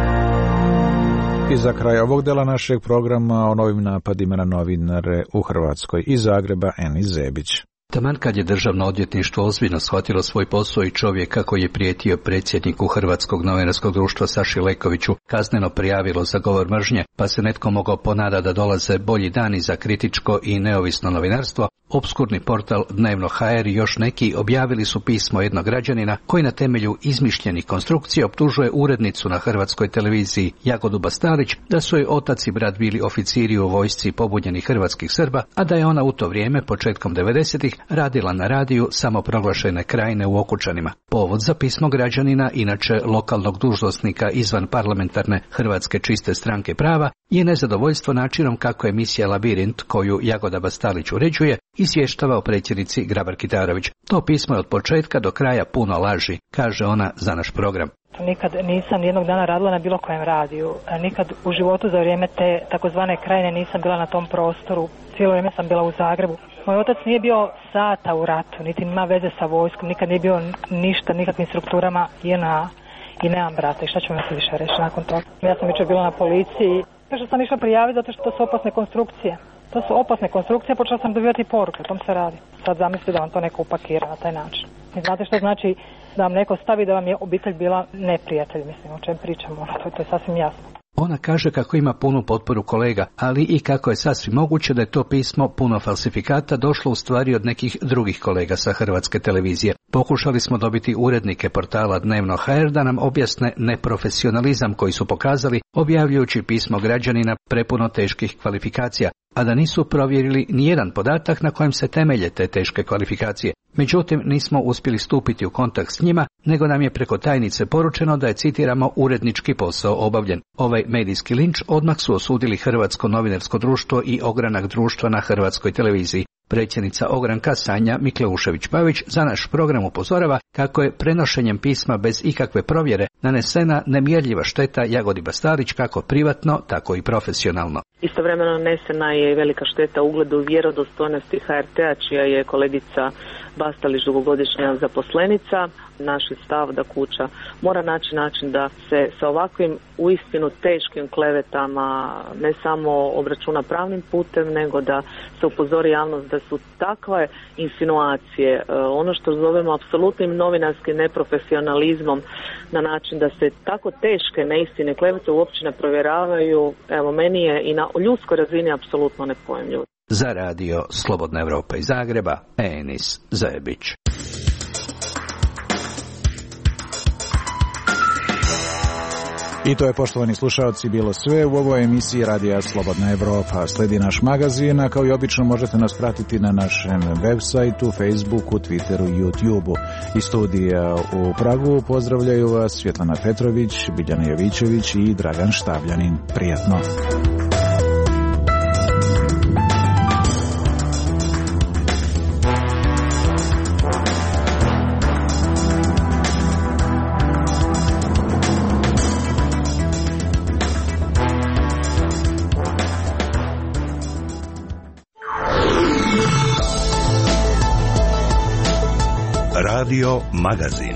Speaker 1: I za kraj ovog dela našeg programa o novim napadima na novinare u Hrvatskoj. Iz Zagreba, Enis Zebić.
Speaker 14: Taman kad je državno odvjetništvo ozbiljno shvatilo svoj posao i čovjeka koji je prijetio predsjedniku Hrvatskog novinarskog društva Saši Lekoviću kazneno prijavilo za govor mržnje, pa se netko mogao ponada da dolaze bolji dani za kritičko i neovisno novinarstvo, opskurni portal Dnevno ha er i još neki objavili su pismo jednog građanina koji na temelju izmišljenih konstrukcija optužuje urednicu na Hrvatskoj televiziji Jagodu Bastalić da su joj otac i brat bili oficiri u vojsci pobunjenih hrvatskih Srba, a da je ona u to vrijeme, početkom devedesetih, radila na radiju samoproglašene Krajine u Okučanima. Povod za pismo građanina, inače lokalnog dužnosnika izvan parlamentarne Hrvatske čiste stranke prava, je nezadovoljstvo načinom kako emisija Labirint, koju Jagoda Bastalić uređuje, izvještava o predsjednici Grabar Kitarović. To pismo je od početka do kraja puno laži, kaže ona za naš program.
Speaker 15: Nikad nisam jednog dana radila na bilo kojem radiju. Nikad u životu za vrijeme te takozvane Krajine nisam bila na tom prostoru. Cijelo vrijeme sam bila u Zagrebu. Moj otac nije bio sata u ratu, niti ima veze sa vojskom, nikad nije bio ništa, nikakvim strukturama J N A i nemam brata. I šta ću vam se više reći nakon toga? Ja sam jučer bila na policiji. Što sam išla prijaviti zato što to su opasne konstrukcije. To su opasne konstrukcije, počela sam dobivati poruke, o tom se radi. Sad zamislite da vam to neko upakira na taj način. I znate što znači da vam neko stavi da vam je obitelj bila neprijatelj, mislim, o čem pričamo, to, to je sasvim jasno.
Speaker 14: Ona kaže kako ima punu potporu kolega, ali i kako je sasvim moguće da je to pismo puno falsifikata došlo u stvari od nekih drugih kolega sa Hrvatske televizije. Pokušali smo dobiti urednike portala Dnevno ha er da nam objasne neprofesionalizam koji su pokazali objavljujući pismo građanina prepuno teških kvalifikacija, a da nisu provjerili nijedan podatak na kojem se temelje te teške kvalifikacije. Međutim, nismo uspjeli stupiti u kontakt s njima, nego nam je preko tajnice poručeno da je, citiramo, urednički posao obavljen. Ovaj medijski linč odmah su osudili Hrvatsko novinarsko društvo i ogranak društva na Hrvatskoj televiziji. Predsjednica ogranka Sanja Mikleušević-Pavić za naš program upozorava kako je prenošenjem pisma bez ikakve provjere nanesena nemjerljiva šteta Jagodi Bastalić kako privatno, tako i profesionalno.
Speaker 26: Istovremeno nanesena je i velika šteta ugledu vjerodostojnosti ha er te-a, čija je kolegica Bastalić dugogodišnja zaposlenica. Naš je stav da kuća mora naći način da se sa ovakvim uistinu teškim klevetama ne samo obračuna pravnim putem, nego da se upozori javnost da su takve insinuacije, ono što zovemo apsolutnim novinarskim neprofesionalizmom, na način da se tako teške neistine, klevete uopće ne provjeravaju. Evo, meni je i na ljudskoj razini apsolutno nepojmljivo.
Speaker 14: Za radio Slobodna Evropa iz Zagreba, Enis Zebić.
Speaker 1: I to je, poštovani slušalci, bilo sve u ovoj emisiji Radija Slobodna Evropa. Sledi naš magazin, a kao i obično možete nas pratiti na našem web sajtu, Facebooku, Twitteru i YouTubeu. Iz studija u Pragu pozdravljaju vas Svjetlana Petrović, Biljana Jovićević i Dragan Štabljanin. Prijatno!
Speaker 12: Radio Magazin.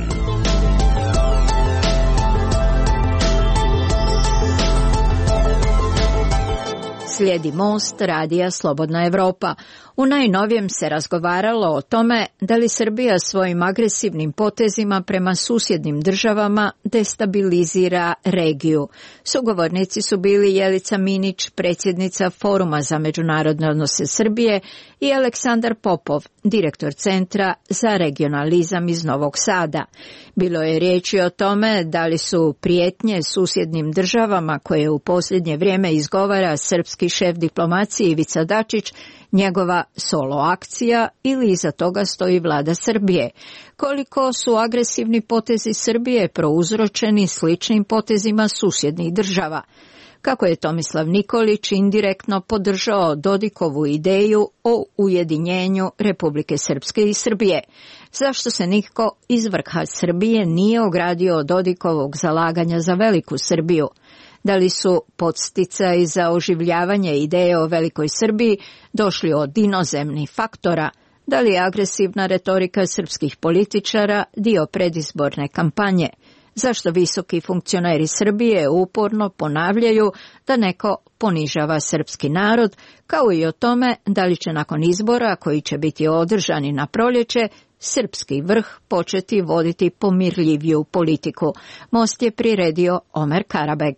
Speaker 11: Slijedi Most Radija Slobodna Evropa. U najnovijem se razgovaralo o tome da li Srbija svojim agresivnim potezima prema susjednim državama destabilizira regiju. Sugovornici su bili Jelica Minić, predsjednica Foruma za međunarodne odnose Srbije, i Aleksandar Popov, direktor Centra za regionalizam iz Novog Sada. Bilo je riječi o tome da li su prijetnje susjednim državama koje u posljednje vrijeme izgovara srpski šef diplomacije Ivica Dačić njegova solo akcija ili iza toga stoji vlada Srbije. Koliko su agresivni potezi Srbije prouzročeni sličnim potezima susjednih država. Kako je Tomislav Nikolić indirektno podržao Dodikovu ideju o ujedinjenju Republike Srpske i Srbije. Zašto se nitko iz vrha Srbije nije ogradio od Dodikovog zalaganja za veliku Srbiju? Da li su podsticaji za oživljavanje ideje o velikoj Srbiji došli od inozemnih faktora? Da li je agresivna retorika srpskih političara dio predizborne kampanje? Zašto visoki funkcioneri Srbije uporno ponavljaju da neko ponižava srpski narod, kao i o tome da li će nakon izbora koji će biti održani na proljeće srpski vrh početi voditi pomirljiviju politiku? Most je priredio Omer Karabeg.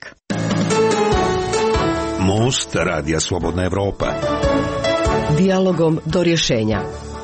Speaker 12: Most Radija Slobodna Evropa.
Speaker 13: Dijalogom do rješenja.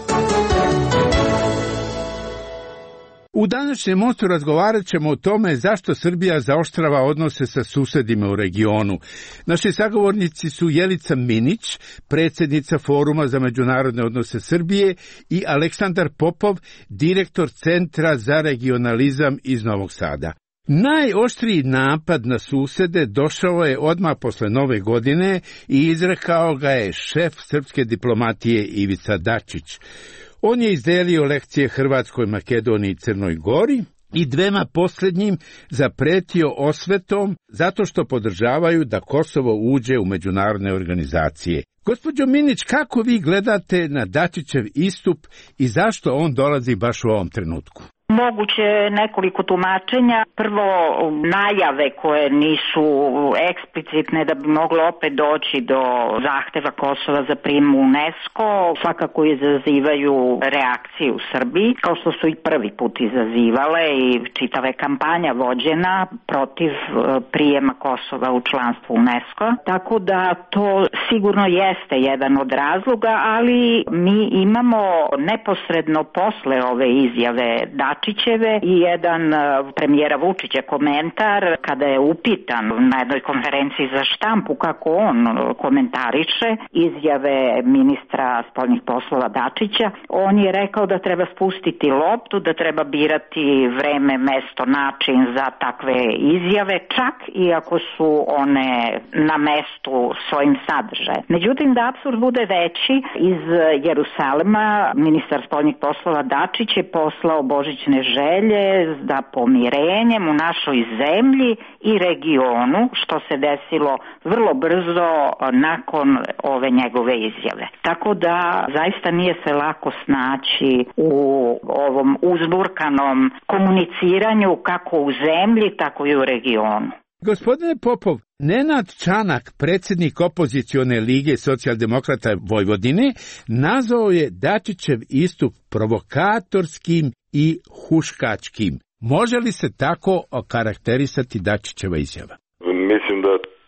Speaker 16: U današnjem mostu razgovarat ćemo o tome zašto Srbija zaoštrava odnose sa susedima u regionu. Naši sagovornici su Jelica Minić, predsjednica Foruma za međunarodne odnose Srbije, i Aleksandar Popov, direktor Centra za regionalizam iz Novog Sada. Najoštriji napad na susede došao je odmah posle Nove godine i izrekao ga je šef srpske diplomatije Ivica Dačić. On je izdelio lekcije Hrvatskoj, Makedoniji i Crnoj Gori i dvema posljednjim zapretio osvetom zato što podržavaju da Kosovo uđe u međunarodne organizacije. Gospođo Minić, kako vi gledate na Dačićev istup i zašto on dolazi baš u ovom trenutku?
Speaker 17: Moguće nekoliko tumačenja. Prvo, najave koje nisu eksplicitne da bi moglo opet doći do zahteva Kosova za prijem u UNESCO, svakako izazivaju reakciju u Srbiji, kao što su i prvi put izazivale i čitava je kampanja vođena protiv prijema Kosova u članstvo UNESCO. Tako da to sigurno jeste jedan od razloga, ali mi imamo neposredno posle ove izjave da Dačićeve i jedan premijera Vučića komentar kada je upitan na jednoj konferenciji za štampu kako on komentariše izjave ministra spoljnih poslova Dačića. On je rekao da treba spustiti loptu, da treba birati vreme, mesto, način za takve izjave, čak i ako su one na mestu svojim sadržajem. Međutim, da apsurd bude veći, iz Jerusalema ministar spoljnih poslova Dačić je poslao božićne želje da pomirenjem u našoj zemlji i regionu, što se desilo vrlo brzo nakon ove njegove izjave. Tako da zaista nije se lako snaći u ovom uzburkanom komuniciranju kako u zemlji, tako i u regionu.
Speaker 16: Gospodine Popov, Nenad Čanak, predsjednik opozicione lige socijaldemokrata Vojvodine, nazvao je Dačićev istup provokatorskim i huškačkim. Može li se tako okarakterisati Dačićeva izjava?
Speaker 19: Mislim da to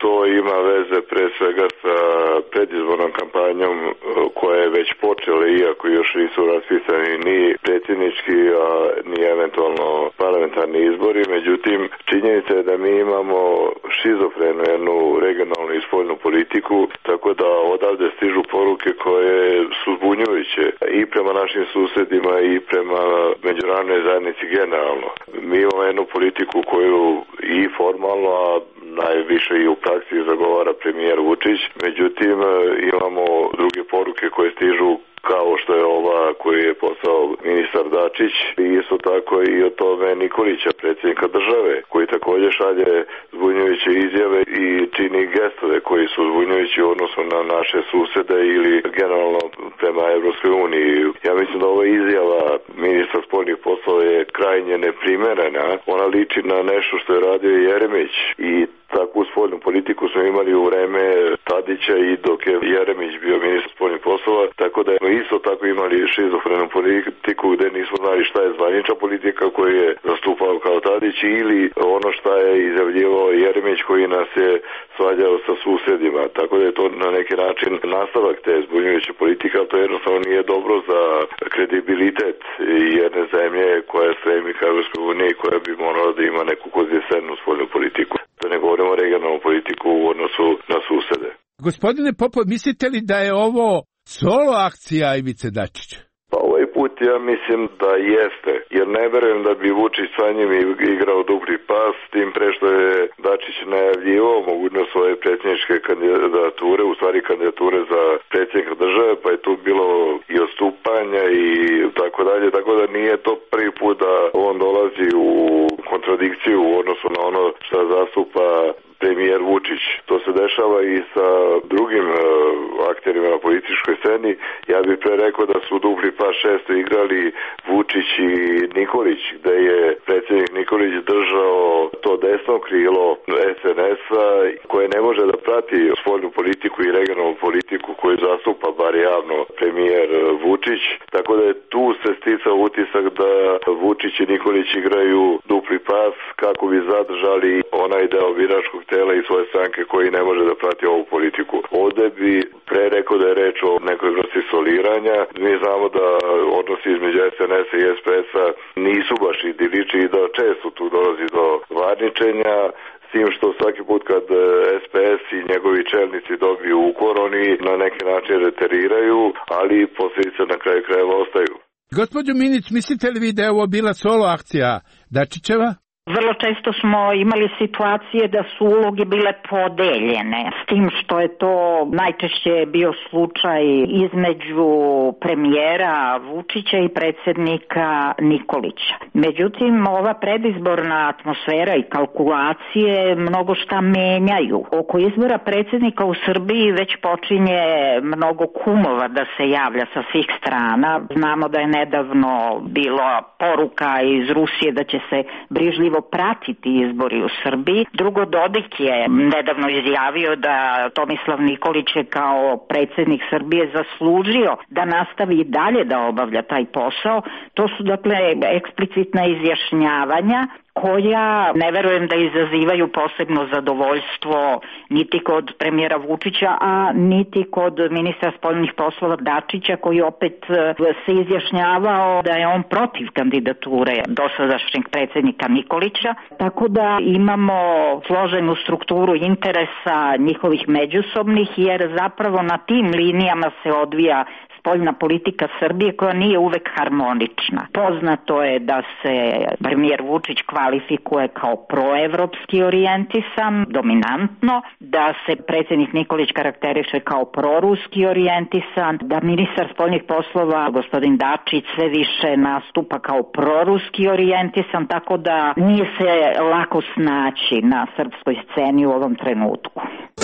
Speaker 2: ima veze pre svega sa predizbornom kampanjom koja je već počela, iako još nisu raspisani ni predsjednički, a ni eventualno parlamentarni izbori. Međutim, činjenica je da mi imamo šizofrenu jednu regionalnu i spoljnu politiku, tako da odavde stižu poruke koje su zbunjujuće i prema našim susedima i prema međunarodnoj zajednici generalno. Mi imamo jednu politiku koju i formalno, a najviše i u praksi zagovara premijer Vučić. Međutim, imamo druge poruke koje stižu kao što je ova koju je poslao ministar Dačić i isto tako i od tome Nikolića, predsjednika države, koji također šalje zbunjujuće izjave i čini gestove koji su zbunjujući u odnosu na naše susede ili generalno prema Evropskoj uniji. Ja mislim da ova izjava ministra spoljnih poslova je krajnje neprimerena. Ona liči na nešto što je radio Jeremić i takvu spoljnu politiku smo imali u vreme Tadića i dok je Jeremić bio ministar spoljnih poslova, tako da smo isto tako imali šizofrenu politiku gdje nismo znali šta je zvanična politika koju je zastupao kao Tadić ili ono šta je izjavljivao Jeremić koji nas je svađao sa susedima. Tako da je to na neki način nastavak te zbunjujuće politike, ali to jednostavno nije dobro za kredibilitet jedne zemlje koja stremi ka Evropskoj uniji, koja bi morala da ima neku konzistentnu spoljnu politiku. Da ne govorimo o regionalnu politiku u odnosu na susede.
Speaker 16: Gospodine Popov, mislite li da je ovo solo akcija Ivice Dačića?
Speaker 2: Pa ovaj put ja mislim da jeste, jer ne verujem da bi Vučić sa njim igrao dupli pas, tim pre što je Dačić najavljivao mogućnost svoje predsjedničke kandidature, u stvari kandidature za predsjednika države, pa je tu bilo i odstupanja i tako dalje, tako da nije to prvi put da on dolazi u kontradikciju u odnosu na ono što zastupa premijer Vučić. To se dešava i sa drugim uh, akterima na političkoj sceni. Ja bih pre rekao da su dupli pas šesto igrali Vučić i Nikolić, gde je predsjednik Nikolić držao to desno krilo es en es-a koje ne može da prati spoljnu politiku i regionalnu politiku koju zastupa bar javno premijer Vučić. Tako da je tu se sticao utisak da Vučić i Nikolić igraju dupli pas kako bi zadržali onaj deo biračkog tela i svoje stranke koji ne može da prati ovu politiku. Ovde bi pre rekao da je reč o nekoj vrsti soliranja. Mi znamo da odnosi između es en es-a i es pe es-a nisu baš idilični i da često tu dolazi do varničenja, s tim što svaki put kad es pe es i njegovi čelnici dobiju ukor, oni na neki način reteriraju, ali posljedice na kraju krajeva ostaju.
Speaker 16: Gospođo Minić, mislite li vi da je ovo bila solo akcija Dačićeva?
Speaker 17: Vrlo često smo imali situacije da su uloge bile podeljene, s tim što je to najčešće bio slučaj između premijera Vučića i predsjednika Nikolića. Međutim, ova predizborna atmosfera i kalkulacije mnogo šta menjaju. Oko izbora predsjednika u Srbiji već počinje mnogo kumova da se javlja sa svih strana. Znamo da je nedavno bila poruka iz Rusije da će se brižljivo pratiti izbori u Srbiji. Drugo, Dodik je nedavno izjavio da Tomislav Nikolić je kao predsjednik Srbije zaslužio da nastavi i dalje da obavlja taj posao. To su dakle eksplicitna izjašnjavanja koja ne verujem da izazivaju posebno zadovoljstvo niti kod premijera Vučića, a niti kod ministra spoljnih poslova Dačića, koji opet se izjašnjavao da je on protiv kandidature dosadašnjeg predsjednika Nikolića. Tako da imamo složenu strukturu interesa njihovih međusobnih, jer zapravo na tim linijama se odvija spoljna politika Srbije koja nije uvek harmonična. Poznato je da se premijer Vučić kvalifikuje kao proevropski orijentisan, dominantno, da se predsjednik Nikolić karakteriše kao proruski orijentisan, da ministar spoljnih poslova gospodin Dačić sve više nastupa kao proruski orijentisan, tako da nije se lako snaći na srpskoj sceni u ovom trenutku.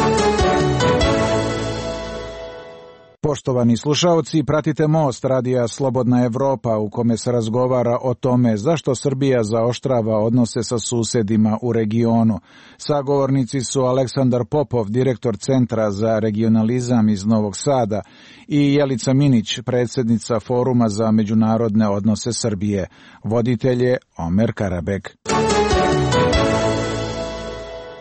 Speaker 1: Poštovani slušaoci, pratite Most radija Slobodna Evropa u kome se razgovara o tome zašto Srbija zaoštrava odnose sa susedima u regionu. Sagovornici su Aleksandar Popov, direktor Centra za regionalizam iz Novog Sada, i Jelica Minić, predsjednica Foruma za međunarodne odnose Srbije. Voditelj je Omer Karabek.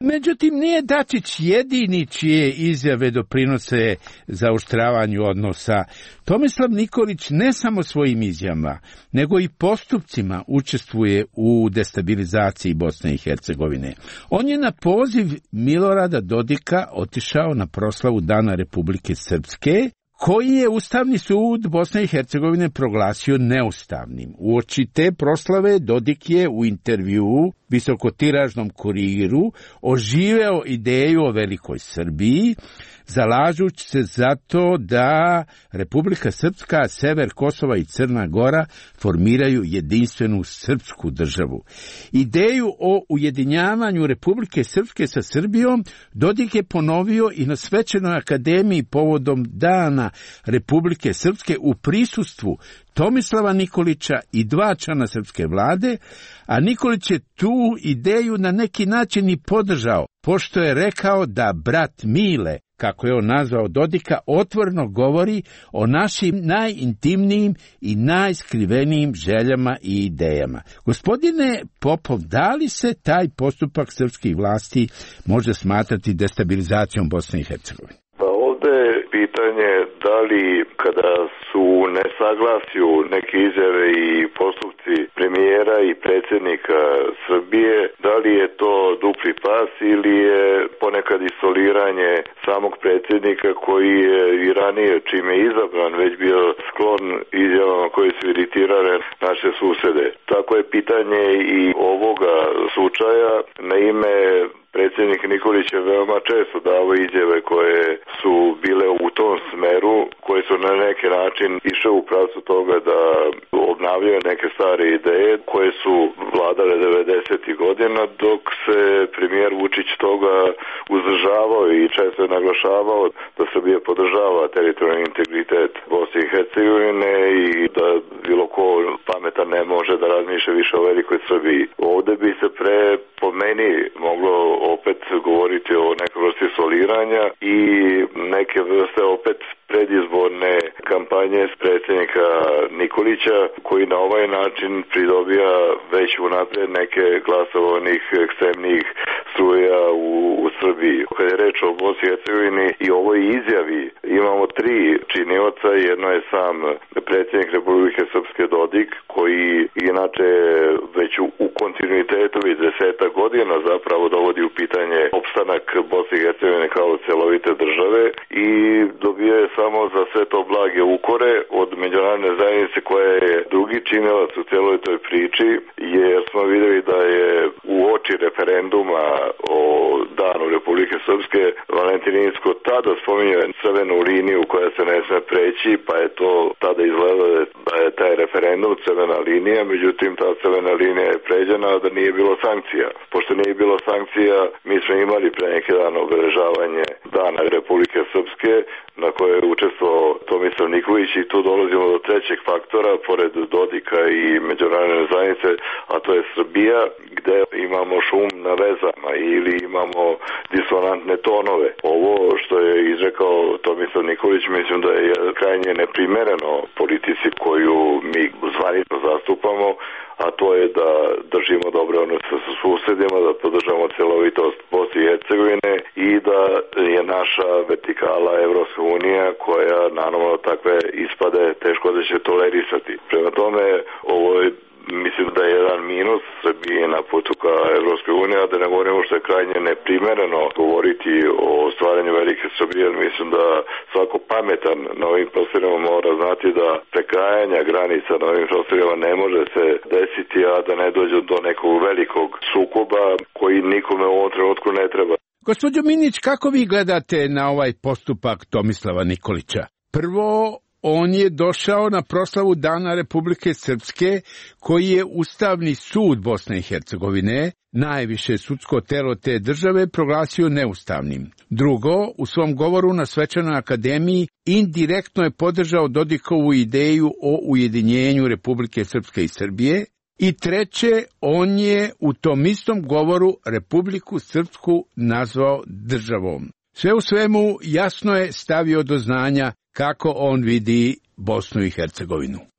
Speaker 16: Međutim, nije Dačić jedini čije izjave doprinose zaoštravanju odnosa. Tomislav Nikolić ne samo svojim izjavama, nego i postupcima učestvuje u destabilizaciji Bosne i Hercegovine. On je na poziv Milorada Dodika otišao na proslavu Dana Republike Srpske, koji je Ustavni sud Bosne i Hercegovine proglasio neustavnim. Uoči te proslave Dodik je u intervjuu visokotiražnom Kuriru oživeo ideju o velikoj Srbiji, zalažući se za to da Republika Srpska, Sever Kosova i Crna Gora formiraju jedinstvenu srpsku državu. Ideju o ujedinjavanju Republike Srpske sa Srbijom Dodik je ponovio i na Svečanoj akademiji povodom Dana Republike Srpske u prisustvu Tomislava Nikolića i dva člana srpske vlade, a Nikolić je tu ideju na neki način i podržao, pošto je rekao da brat Mile, kako je on nazvao Dodika, otvoreno govori o našim najintimnijim i najskrivenijim željama i idejama. Gospodine Popov, da li se taj postupak srpskih vlasti može smatrati destabilizacijom Bosne i Hercegovine?
Speaker 2: Pa ovde je pitanje da li kada su u nesaglasju neke izjave i postupci premijera i predsjednika Srbije, da li je to dupli pas ili je ponekad isoliranje samog predsjednika koji je i ranije, čim je izabran, već bio sklon izjavama koje su iritirale naše susede. Tako je pitanje i ovoga slučaja. Na ime predsjednik Nikolić je veoma često dao izjave koje su bile u tom smeru, koje su na neki način išle u pravcu toga da obnavljaju neke stare ideje koje su vladale devedesetih godina, dok se premijer Vučić toga uzdržavao i često je naglašavao da Srbija podržava teritorijalni integritet Bosne i Hercegovine i da bilo ko pametan ne može da razmišlja više o velikoj Srbiji. Ovde bi se pre, po meni, moglo opet govoriti o nekoj vrsti soliranja i neke vrste opet predizborne kampanje s predsjednika Nikolića, koji na ovaj način pridobija već unapred neke glasove onih ekstremnih struja u, u Srbiji. Kad je reč o Bosni i Hercegovini i ovoj izjavi, imamo tri činioca. Jedno je sam predsjednik Republike Srpske Dodik, koji inače već u, u kontinuitetu i deseta godina zapravo dovodi u pitanje opstanak Bosne i Hercegovine kao celovite države i dobio je samo za sve to blage ukore od međunarodne zajednice koja je drugi činilac u celoj toj priči, jer smo vidjeli da je u oči referenduma o Danu Republike Srpske Valentin Inzko tada spominje crvenu liniju koja se ne sme preći, pa je to tada izgledalo da je taj referendum crvena linija, međutim ta crvena linija je pređena, da nije bilo sankcija. Pošto nije bilo sankcija, mi smo imali pre neki dan obeležavanje Dana Republike Srpske, na koje je učestvovao Tomislav Nikolić, i tu dolazimo do trećeg faktora, pored Dodika i međunarodne zajednice, a to je Srbija, gde imamo šum na vezama ili imamo disonantne tonove. Ovo što je izrekao Tomislav Nikolić mislim da je krajnje neprimereno politici koju mi zvanično zastupamo, a to je da držimo dobre odnose sa susedima, da podržamo celovitost Bosne i Hercegovine i da je naša vertikala Evropska unija, koja naravno takve ispade teško da će tolerisati. Prema tome, ovo je, mislim da je jedan minus Srbije na putu ka Evropskoj uniji, a da ne govorimo što je krajnje neprimereno govoriti o stvaranju velike Srbije, jer mislim da svako pametan na ovim prostorima mora znati da prekrajanja granica na ovim prostorima ne može se desiti, a da ne dođe do nekog velikog sukoba koji nikome u ovom trenutku ne treba.
Speaker 16: Gospođo Minić, kako vi gledate na ovaj postupak Tomislava Nikolića? Prvo, on je došao na proslavu Dana Republike Srpske, koji je Ustavni sud Bosne i Hercegovine, najviše sudsko telo te države, proglasio neustavnim. Drugo, u svom govoru na Svečanoj akademiji indirektno je podržao Dodikovu ideju o ujedinjenju Republike Srpske i Srbije. I treće, on je u tom istom govoru Republiku Srpsku nazvao državom. Sve u svemu jasno je stavio do znanja kako on vidi Bosnu i Hercegovinu.
Speaker 3: Prvo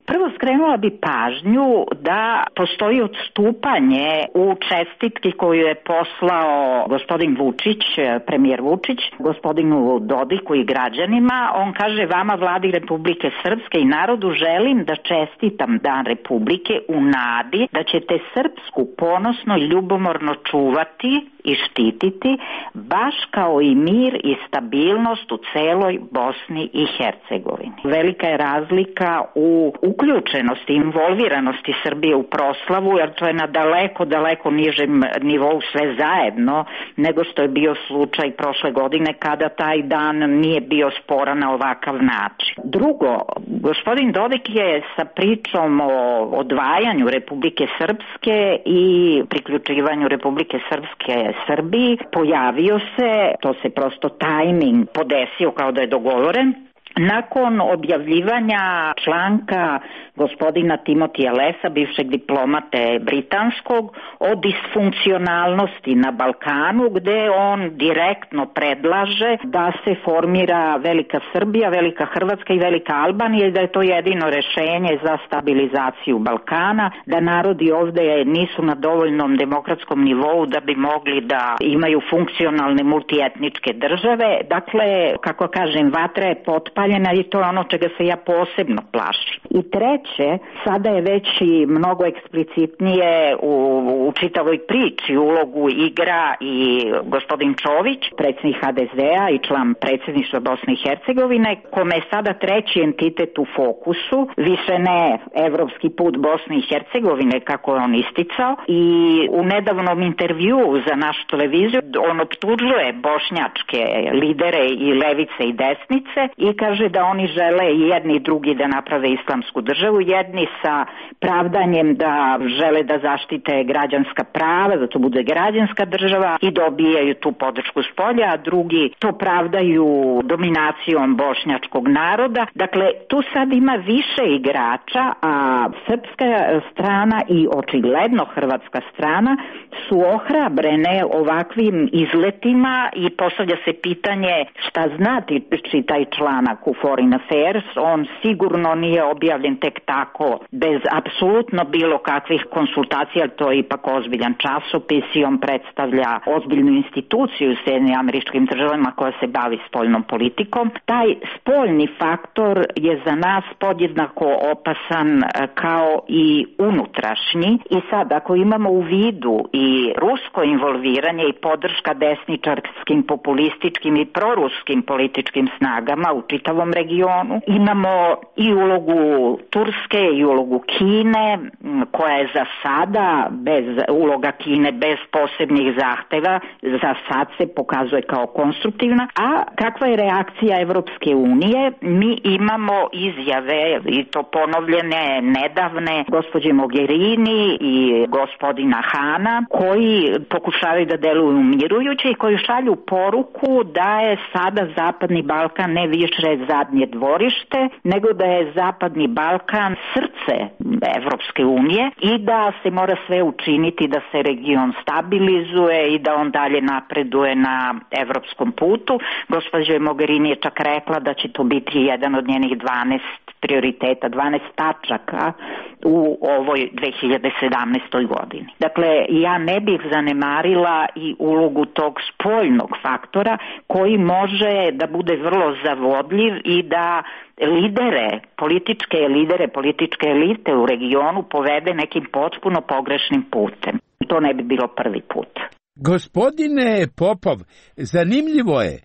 Speaker 17: skrenula bi pažnju da postoji odstupanje u čestitki koju je poslao gospodin Vučić, premijer Vučić, gospodinu Dodiku i građanima. On kaže: vama, Vladi Republike Srpske i narodu, želim da čestitam Dan Republike u nadi da ćete srpsku ponosno i ljubomorno čuvati i štititi, baš kao i mir i stabilnost u celoj Bosni i Hercegovini. Velika je razlika u uključenosti, involviranosti Srbije u proslavu, jer to je na daleko, daleko nižem nivou sve zajedno nego što je bio slučaj prošle godine kada taj dan nije bio sporan na ovakav način. Drugo, gospodin Dodik je sa pričom o odvajanju Republike Srpske i priključivanju Republike Srpske Srbiji pojavio se, to se prosto tajming podesio kao da je dogovoren, nakon objavljivanja članka gospodina Timotija Lesa, bivšeg diplomate britanskog, o disfunkcionalnosti na Balkanu, gde on direktno predlaže da se formira Velika Srbija, Velika Hrvatska i Velika Albanija i da je to jedino rešenje za stabilizaciju Balkana, da narodi ovde nisu na dovoljnom demokratskom nivou da bi mogli da imaju funkcionalne multietničke države. Dakle, kako kažem, vatra je potpaljena i to je ono čega se ja posebno plašim. I treće, sada je već i mnogo eksplicitnije u, u čitavoj priči ulogu igra i gospodin Čović, predsjednik ha de zea i član predsjedništva Bosne i Hercegovine, kome je sada treći entitet u fokusu, više ne evropski put Bosne i Hercegovine kako je on isticao, i u nedavnom intervju za našu televiziju on optužuje bošnjačke lidere i levice i desnice i kaže da oni žele i jedni i drugi da naprave islamsku državu, jedni sa pravdanjem da žele da zaštite građanska prava, da to bude građanska država i dobijaju tu podršku s polja, a drugi to pravdaju dominacijom bošnjačkog naroda. Dakle, tu sad ima više igrača, a srpska strana i očigledno hrvatska strana su ohrabrene ovakvim izletima i postavlja se pitanje šta znači taj članak u Foreign Affairs. On sigurno nije objavljen tek tako, bez apsolutno bilo kakvih konsultacija, to je ipak ozbiljan časopis i on predstavlja ozbiljnu instituciju u Sjedinjenim Američkim Državama koja se bavi spoljnom politikom. Taj spoljni faktor je za nas podjednako opasan kao i unutrašnji i sad ako imamo u vidu i rusko involviranje i podrška desničarskim, populističkim i proruskim političkim snagama u čitavom regionu, imamo i ulogu Turske i ulogu Kine, koja je za sada bez uloga Kine bez posebnih zahteva, za sad se pokazuje kao konstruktivna. A kakva je reakcija Evropske unije? Mi imamo izjave i to ponovljene nedavne gospođe Mogherini i gospodina Hana, koji pokušavaju da deluju umirujuće i koji šalju poruku da je sada Zapadni Balkan ne više zadnje dvorište, nego da je Zapadni Balkan srce Evropske unije i da se mora sve učiniti da se region stabilizuje i da on dalje napreduje na evropskom putu. Gospođa Mogherini je čak rekla da će to biti jedan od njenih dvanaest prioriteta, dvanaest tačaka u ovoj dve hiljade sedamnaestoj godini. Dakle, ja ne bih zanemarila i ulogu tog spoljnog faktora koji može da bude vrlo zavodljiv i da lidere, političke lidere, političke elite u regionu povede nekim potpuno pogrešnim putem. To ne bi bilo prvi put.
Speaker 16: Gospodine Popov, zanimljivo je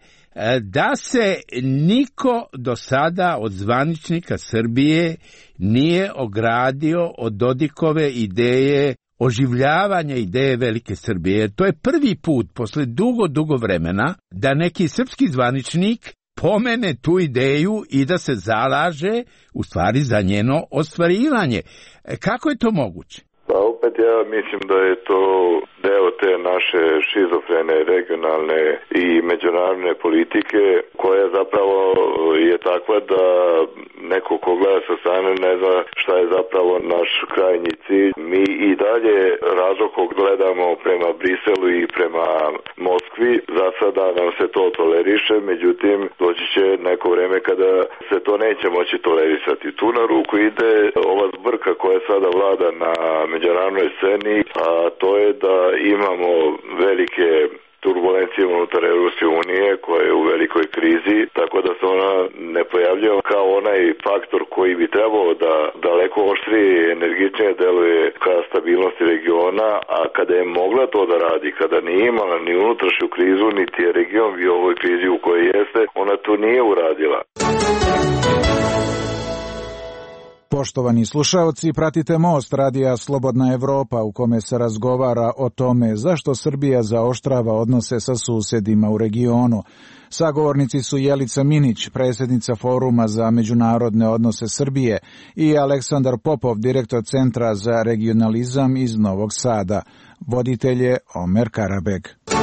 Speaker 16: da se niko do sada od zvaničnika Srbije nije ogradio od Dodikove ideje oživljavanja ideje Velike Srbije. To je prvi put posle dugo, dugo vremena da neki srpski zvaničnik pomene tu ideju i da se zalaže u stvari za njeno ostvarivanje. Kako je to moguće?
Speaker 2: Pa opet ja mislim da je to deo te naše šizofrene regionalne i međunarodne politike koja zapravo je takva da neko ko gleda sa strane ne zna šta je zapravo naš krajnji cilj. Mi i dalje razlog gledamo prema Briselu i prema Moskvi. Za sada nam se to toleriše, međutim doći će neko vreme kada se to neće moći tolerisati. Tu na ruku ide ova zbrka koja sada vlada na međunarodnoj sceni, a to je da imamo velike turbulencije unutar Europske unije koja je u velikoj krizi, tako da se ona ne pojavljuje kao onaj faktor koji bi trebao da daleko oštrije i energičnije deluje ka stabilnosti regiona, a kada je mogla to da radi, kada nije imala ni unutrašnju krizu, niti je region bio u ovoj krizi u kojoj jeste, ona to nije uradila.
Speaker 1: Poštovani slušaoci, pratite Most radija Slobodna Evropa u kome se razgovara o tome zašto Srbija zaoštrava odnose sa susjedima u regionu. Sagovornici su Jelica Minić, predsjednica Foruma za međunarodne odnose Srbije, i Aleksandar Popov, direktor Centra za regionalizam iz Novog Sada. Voditelj je Omer Karabeg.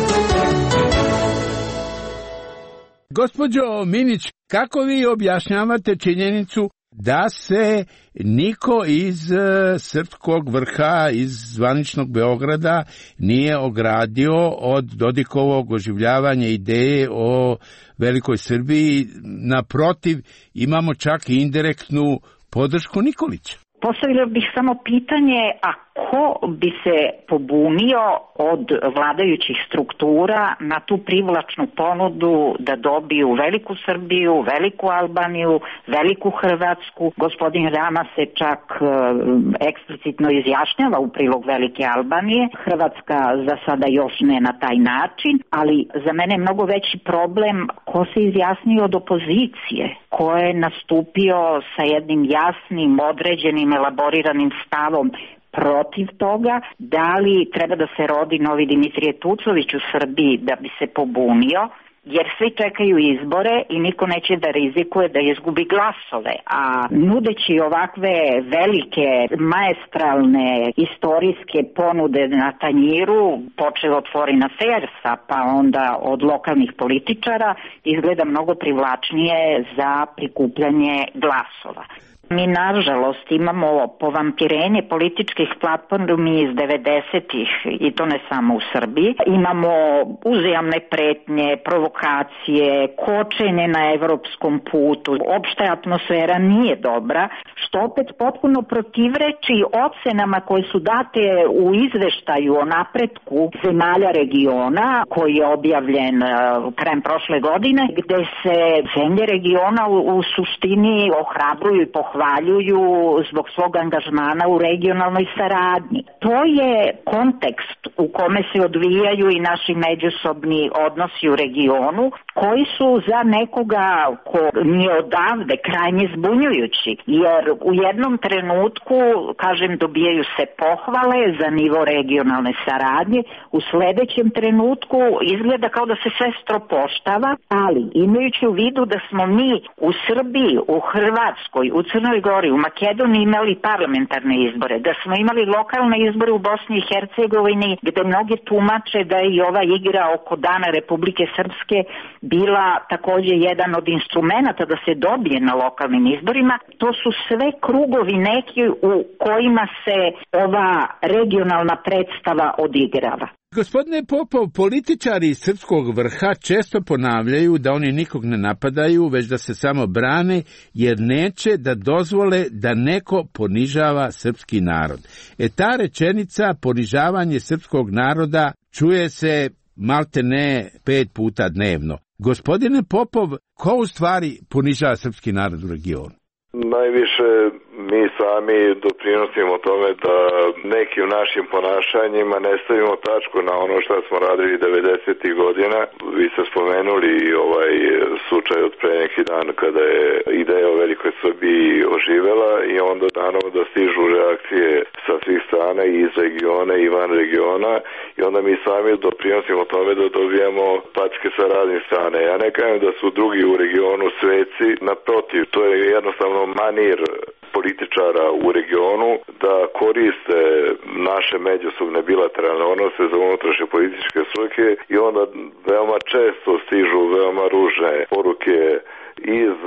Speaker 16: Gospođo Minić, kako vi objašnjavate činjenicu da se niko iz Srpskog vrha, iz zvaničnog Beograda nije ogradio od Dodikovog oživljavanja ideje o Velikoj Srbiji? Naprotiv, imamo čak i indirektnu podršku Nikolića.
Speaker 17: Postavila bih samo pitanje, a ko bi se pobunio od vladajućih struktura na tu privlačnu ponudu da dobiju Veliku Srbiju, Veliku Albaniju, Veliku Hrvatsku? Gospodin Rama se čak e, eksplicitno izjašnjava u prilog Velike Albanije. Hrvatska za sada još ne na taj način, ali za mene je mnogo veći problem ko se izjasnio od opozicije, ko je nastupio sa jednim jasnim, određenim, elaboriranim stavom protiv toga, da li treba da se rodi novi Dimitrije Tucović u Srbiji da bi se pobunio, jer svi čekaju izbore i niko neće da rizikuje da izgubi glasove. A nudeći ovakve velike, maestralne, istorijske ponude na tanjiru, počeo od foreign affairsa, pa onda od lokalnih političara, izgleda mnogo privlačnije za prikupljanje glasova. Mi, nažalost, imamo povampirenje političkih platformi iz devedesetih i to ne samo u Srbiji. Imamo uzajamne pretnje, provokacije, kočenje na evropskom putu. Opšta atmosfera nije dobra, što opet potpuno protivreči ocenama koje su date u izveštaju o napretku zemalja regiona, koji je objavljen krajem prošle godine, gde se zemlje regiona u, u suštini ohrabruju i pohvaljuju hvaljuju zbog svog angažmana u regionalnoj saradnji. To je kontekst u kome se odvijaju i naši međusobni odnosi u regionu, koji su za nekoga ko nije odavde krajnje zbunjujući, jer u jednom trenutku, kažem, dobijaju se pohvale za nivo regionalne saradnje, u sledećem trenutku izgleda kao da se sve stropoštava, ali imajući u vidu da smo mi u Srbiji, u Hrvatskoj, u Crnoj Gori, u Makedoniji imali parlamentarne izbore, da smo imali lokalne izbore u Bosni i Hercegovini, gde mnogi tumače da je i ova igra oko Dana Republike Srpske bila takođe jedan od instrumenta da se dobije na lokalnim izborima. To su sve krugovi neki u kojima se ova regionalna predstava odigrava.
Speaker 16: Gospodine Popov, političari iz Srpskog vrha često ponavljaju da oni nikog ne napadaju, već da se samo brane, jer neće da dozvole da neko ponižava srpski narod. E ta rečenica, ponižavanje srpskog naroda, čuje se malte ne pet puta dnevno. Gospodine Popov, ko u stvari ponižava srpski narod u regionu?
Speaker 2: Najviše mi sami doprinosimo tome da neki u našim ponašanjima ne stavimo tačku na ono što smo radili devedesetih godina. Vi ste spomenuli ovaj slučaj od pre neki dan kada je ideja o Velikoj Srbiji oživela i onda naravno da stižu reakcije sa svih strana i iz regiona i van regiona i onda mi sami doprinosimo tome da dobijamo packe sa raznih strane. Ja ne kažem da su drugi u regionu sveci, naprotiv, to je jednostavno manir političara u regionu da koriste naše međusobne bilateralne odnose za unutrašnje političke svrhe i onda veoma često stižu veoma ružne poruke iz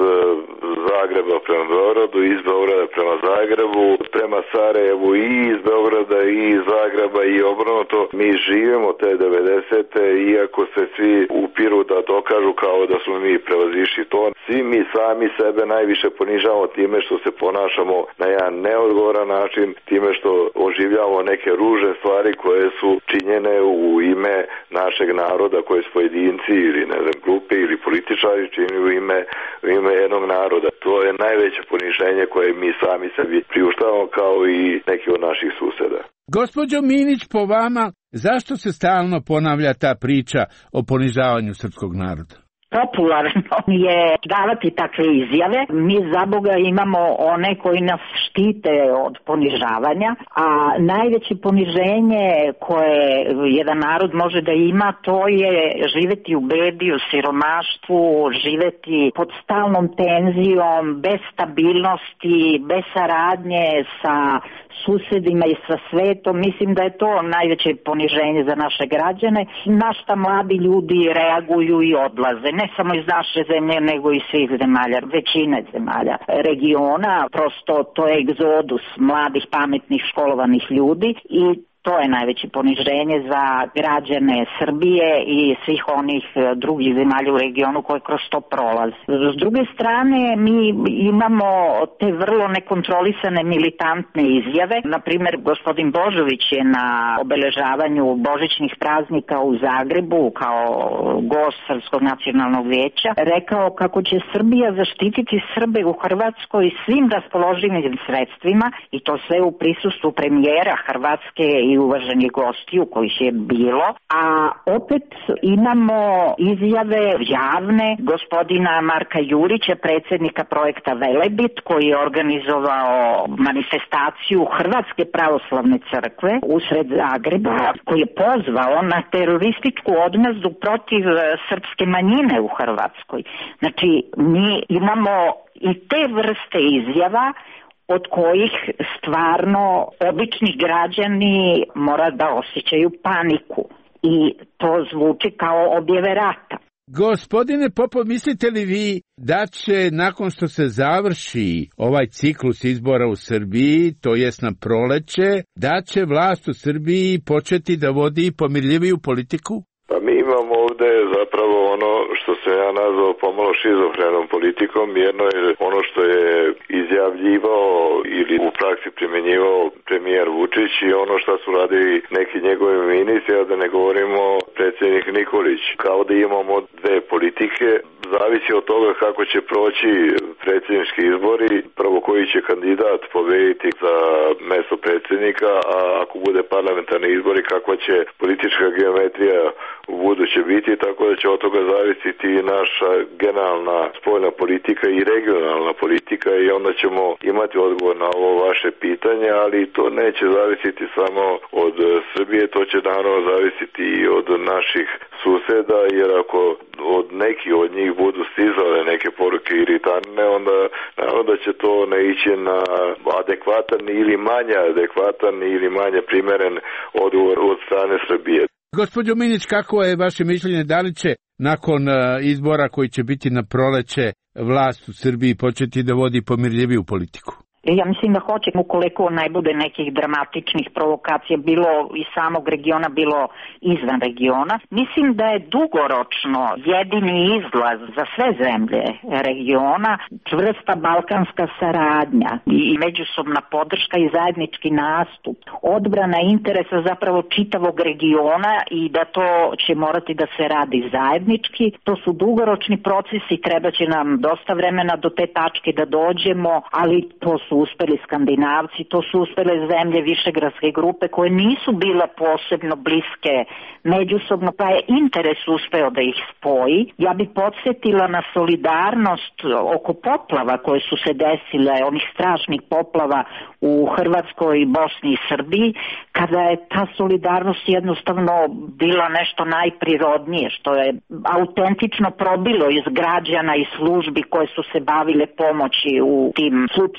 Speaker 2: Zagreba prema Beogradu, iz Beograda prema Zagrebu, prema Sarajevu i iz Beograda i iz Zagreba i obrnuto. Mi živimo te devedesete iako se svi upiru da dokažu kao da smo mi prevazišli to. Svi mi sami sebe najviše ponižavamo time što se ponašamo na jedan neodgovoran način, time što oživljavamo neke ružne stvari koje su činjene u ime našeg naroda, koje su pojedinci ili ne znam, grupe ili političari čini u ime u ime jednog naroda. To je najveće poniženje koje mi sami sebi priuštavamo kao i neki od naših suseda.
Speaker 16: Gospođo Minić, po vama, zašto se stalno ponavlja ta priča o ponižavanju srpskog naroda?
Speaker 17: Popularno je davati takve izjave. Mi za Boga imamo one koji nas štite od ponižavanja, a najveće poniženje koje jedan narod može da ima, to je živeti u bedi, u siromaštvu, živeti pod stalnom tenzijom, bez stabilnosti, bez saradnje sa susedima i sa svetom. Mislim da je to najveće poniženje za naše građane. Na šta mladi ljudi reaguju i odlaze. Ne samo iz naše zemlje, nego i svih zemalja, većine zemalja regiona. Prosto to je egzodus mladih, pametnih, školovanih ljudi i to je najveće poniženje za građane Srbije i svih onih drugih zemalja u regionu koje kroz to prolaze. S druge strane, mi imamo te vrlo nekontrolisane militantne izjave. Naprimjer, gospodin Božović je na obeležavanju božićnih praznika u Zagrebu kao gost Srpskog nacionalnog vijeća rekao kako će Srbija zaštititi Srbe u Hrvatskoj svim raspoloživim sredstvima i to sve u prisustvu premijera Hrvatske i uvaženih gostiju kojih je bilo, a opet imamo izjave javne gospodina Marka Jurića, predsjednika projekta Velebit, koji je organizovao manifestaciju Hrvatske pravoslavne crkve usred Zagreba, koji je pozvao na terorističku odmazdu protiv srpske manjine u Hrvatskoj. Znači, mi imamo i te vrste izjava od kojih stvarno obični građani mora da osjećaju paniku i to zvuči kao objave rata.
Speaker 16: Gospodine Popov, mislite li vi da će nakon što se završi ovaj ciklus izbora u Srbiji, to jest na proleće, da će vlast u Srbiji početi da vodi pomirljiviju politiku?
Speaker 2: Pa mi imamo ovde zapravo ono što se ja nazvao pomalo šizofrenom politikom. Jedno je ono što je izjavljivao ili u praksi primjenjivao premijer Vučić i ono što su radili neki njegovi ministri, a da ne govorimo predsjednik Nikolić. Kao da imamo dve politike, zavisi od toga kako će proći predsjednički izbori, prvo koji će kandidat pobediti za mesto predsjednika, a ako bude parlamentarni izbori kakva će politička geometrija u buduće biti, tako da će od toga zavisiti naša generalna spoljna politika i regionalna politika i onda ćemo imati odgovor na ovo vaše pitanje, ali to neće zavisiti samo od Srbije, to će naravno zavisiti i od naših suseda, jer ako od neki od njih budu stizale neke poruke iritantne, onda naravno da će to ne ići na adekvatan ili manje adekvatan ili manje primeren odgovor od strane Srbije.
Speaker 16: Gospođo Minić, kako je vaše mišljenje, da li će nakon izbora koji će biti na proleće vlast u Srbiji početi da vodi pomirljiviju politiku?
Speaker 17: Ja mislim da hoće, ukoliko ne bude nekih dramatičnih provokacija, bilo iz samog regiona, bilo izvan regiona. Mislim da je dugoročno jedini izlaz za sve zemlje regiona čvrsta balkanska saradnja i međusobna podrška i zajednički nastup. Odbrana interesa zapravo čitavog regiona i da to će morati da se radi zajednički. To su dugoročni procesi, treba će nam dosta vremena do te tačke da dođemo, ali to su uspeli Skandinavci, to su uspele zemlje Višegradske grupe koje nisu bile posebno bliske međusobno, pa je interes uspeo da ih spoji. Ja bih podsjetila na solidarnost oko poplava koje su se desile, onih strašnih poplava u Hrvatskoj, Bosni i Srbiji, kada je ta solidarnost jednostavno bila nešto najprirodnije, što je autentično probilo iz građana i službi koje su se bavile pomoći u tim slučajevima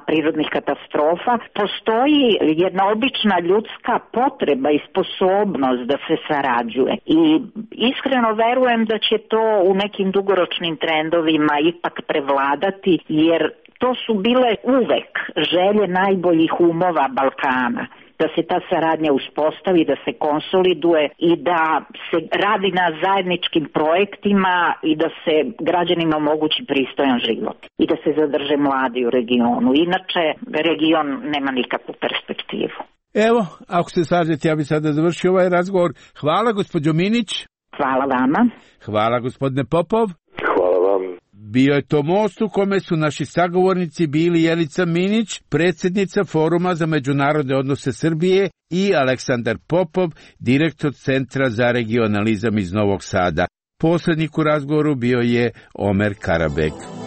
Speaker 17: prirodnih katastrofa, postoji jedna obična ljudska potreba i sposobnost da se sarađuje. I iskreno verujem da će to u nekim dugoročnim trendovima ipak prevladati, jer to su bile uvek želje najboljih umova Balkana, da se ta saradnja uspostavi, da se konsoliduje i da se radi na zajedničkim projektima i da se građanima omogući pristojan život i da se zadrže mladi u regionu. Inače, region nema nikakvu perspektivu.
Speaker 16: Evo, ako se slažete, ja bih sada završio ovaj razgovor. Hvala, gospođo Minić.
Speaker 17: Hvala vama.
Speaker 16: Hvala, gospodine Popov.
Speaker 2: Hvala vam.
Speaker 16: Bio je to most u kome su naši sagovornici bili Jelica Minić, predsjednica Foruma za međunarodne odnose Srbije, i Aleksandar Popov, direktor Centra za regionalizam iz Novog Sada. Posrednik u razgovoru bio je Omer Karabek.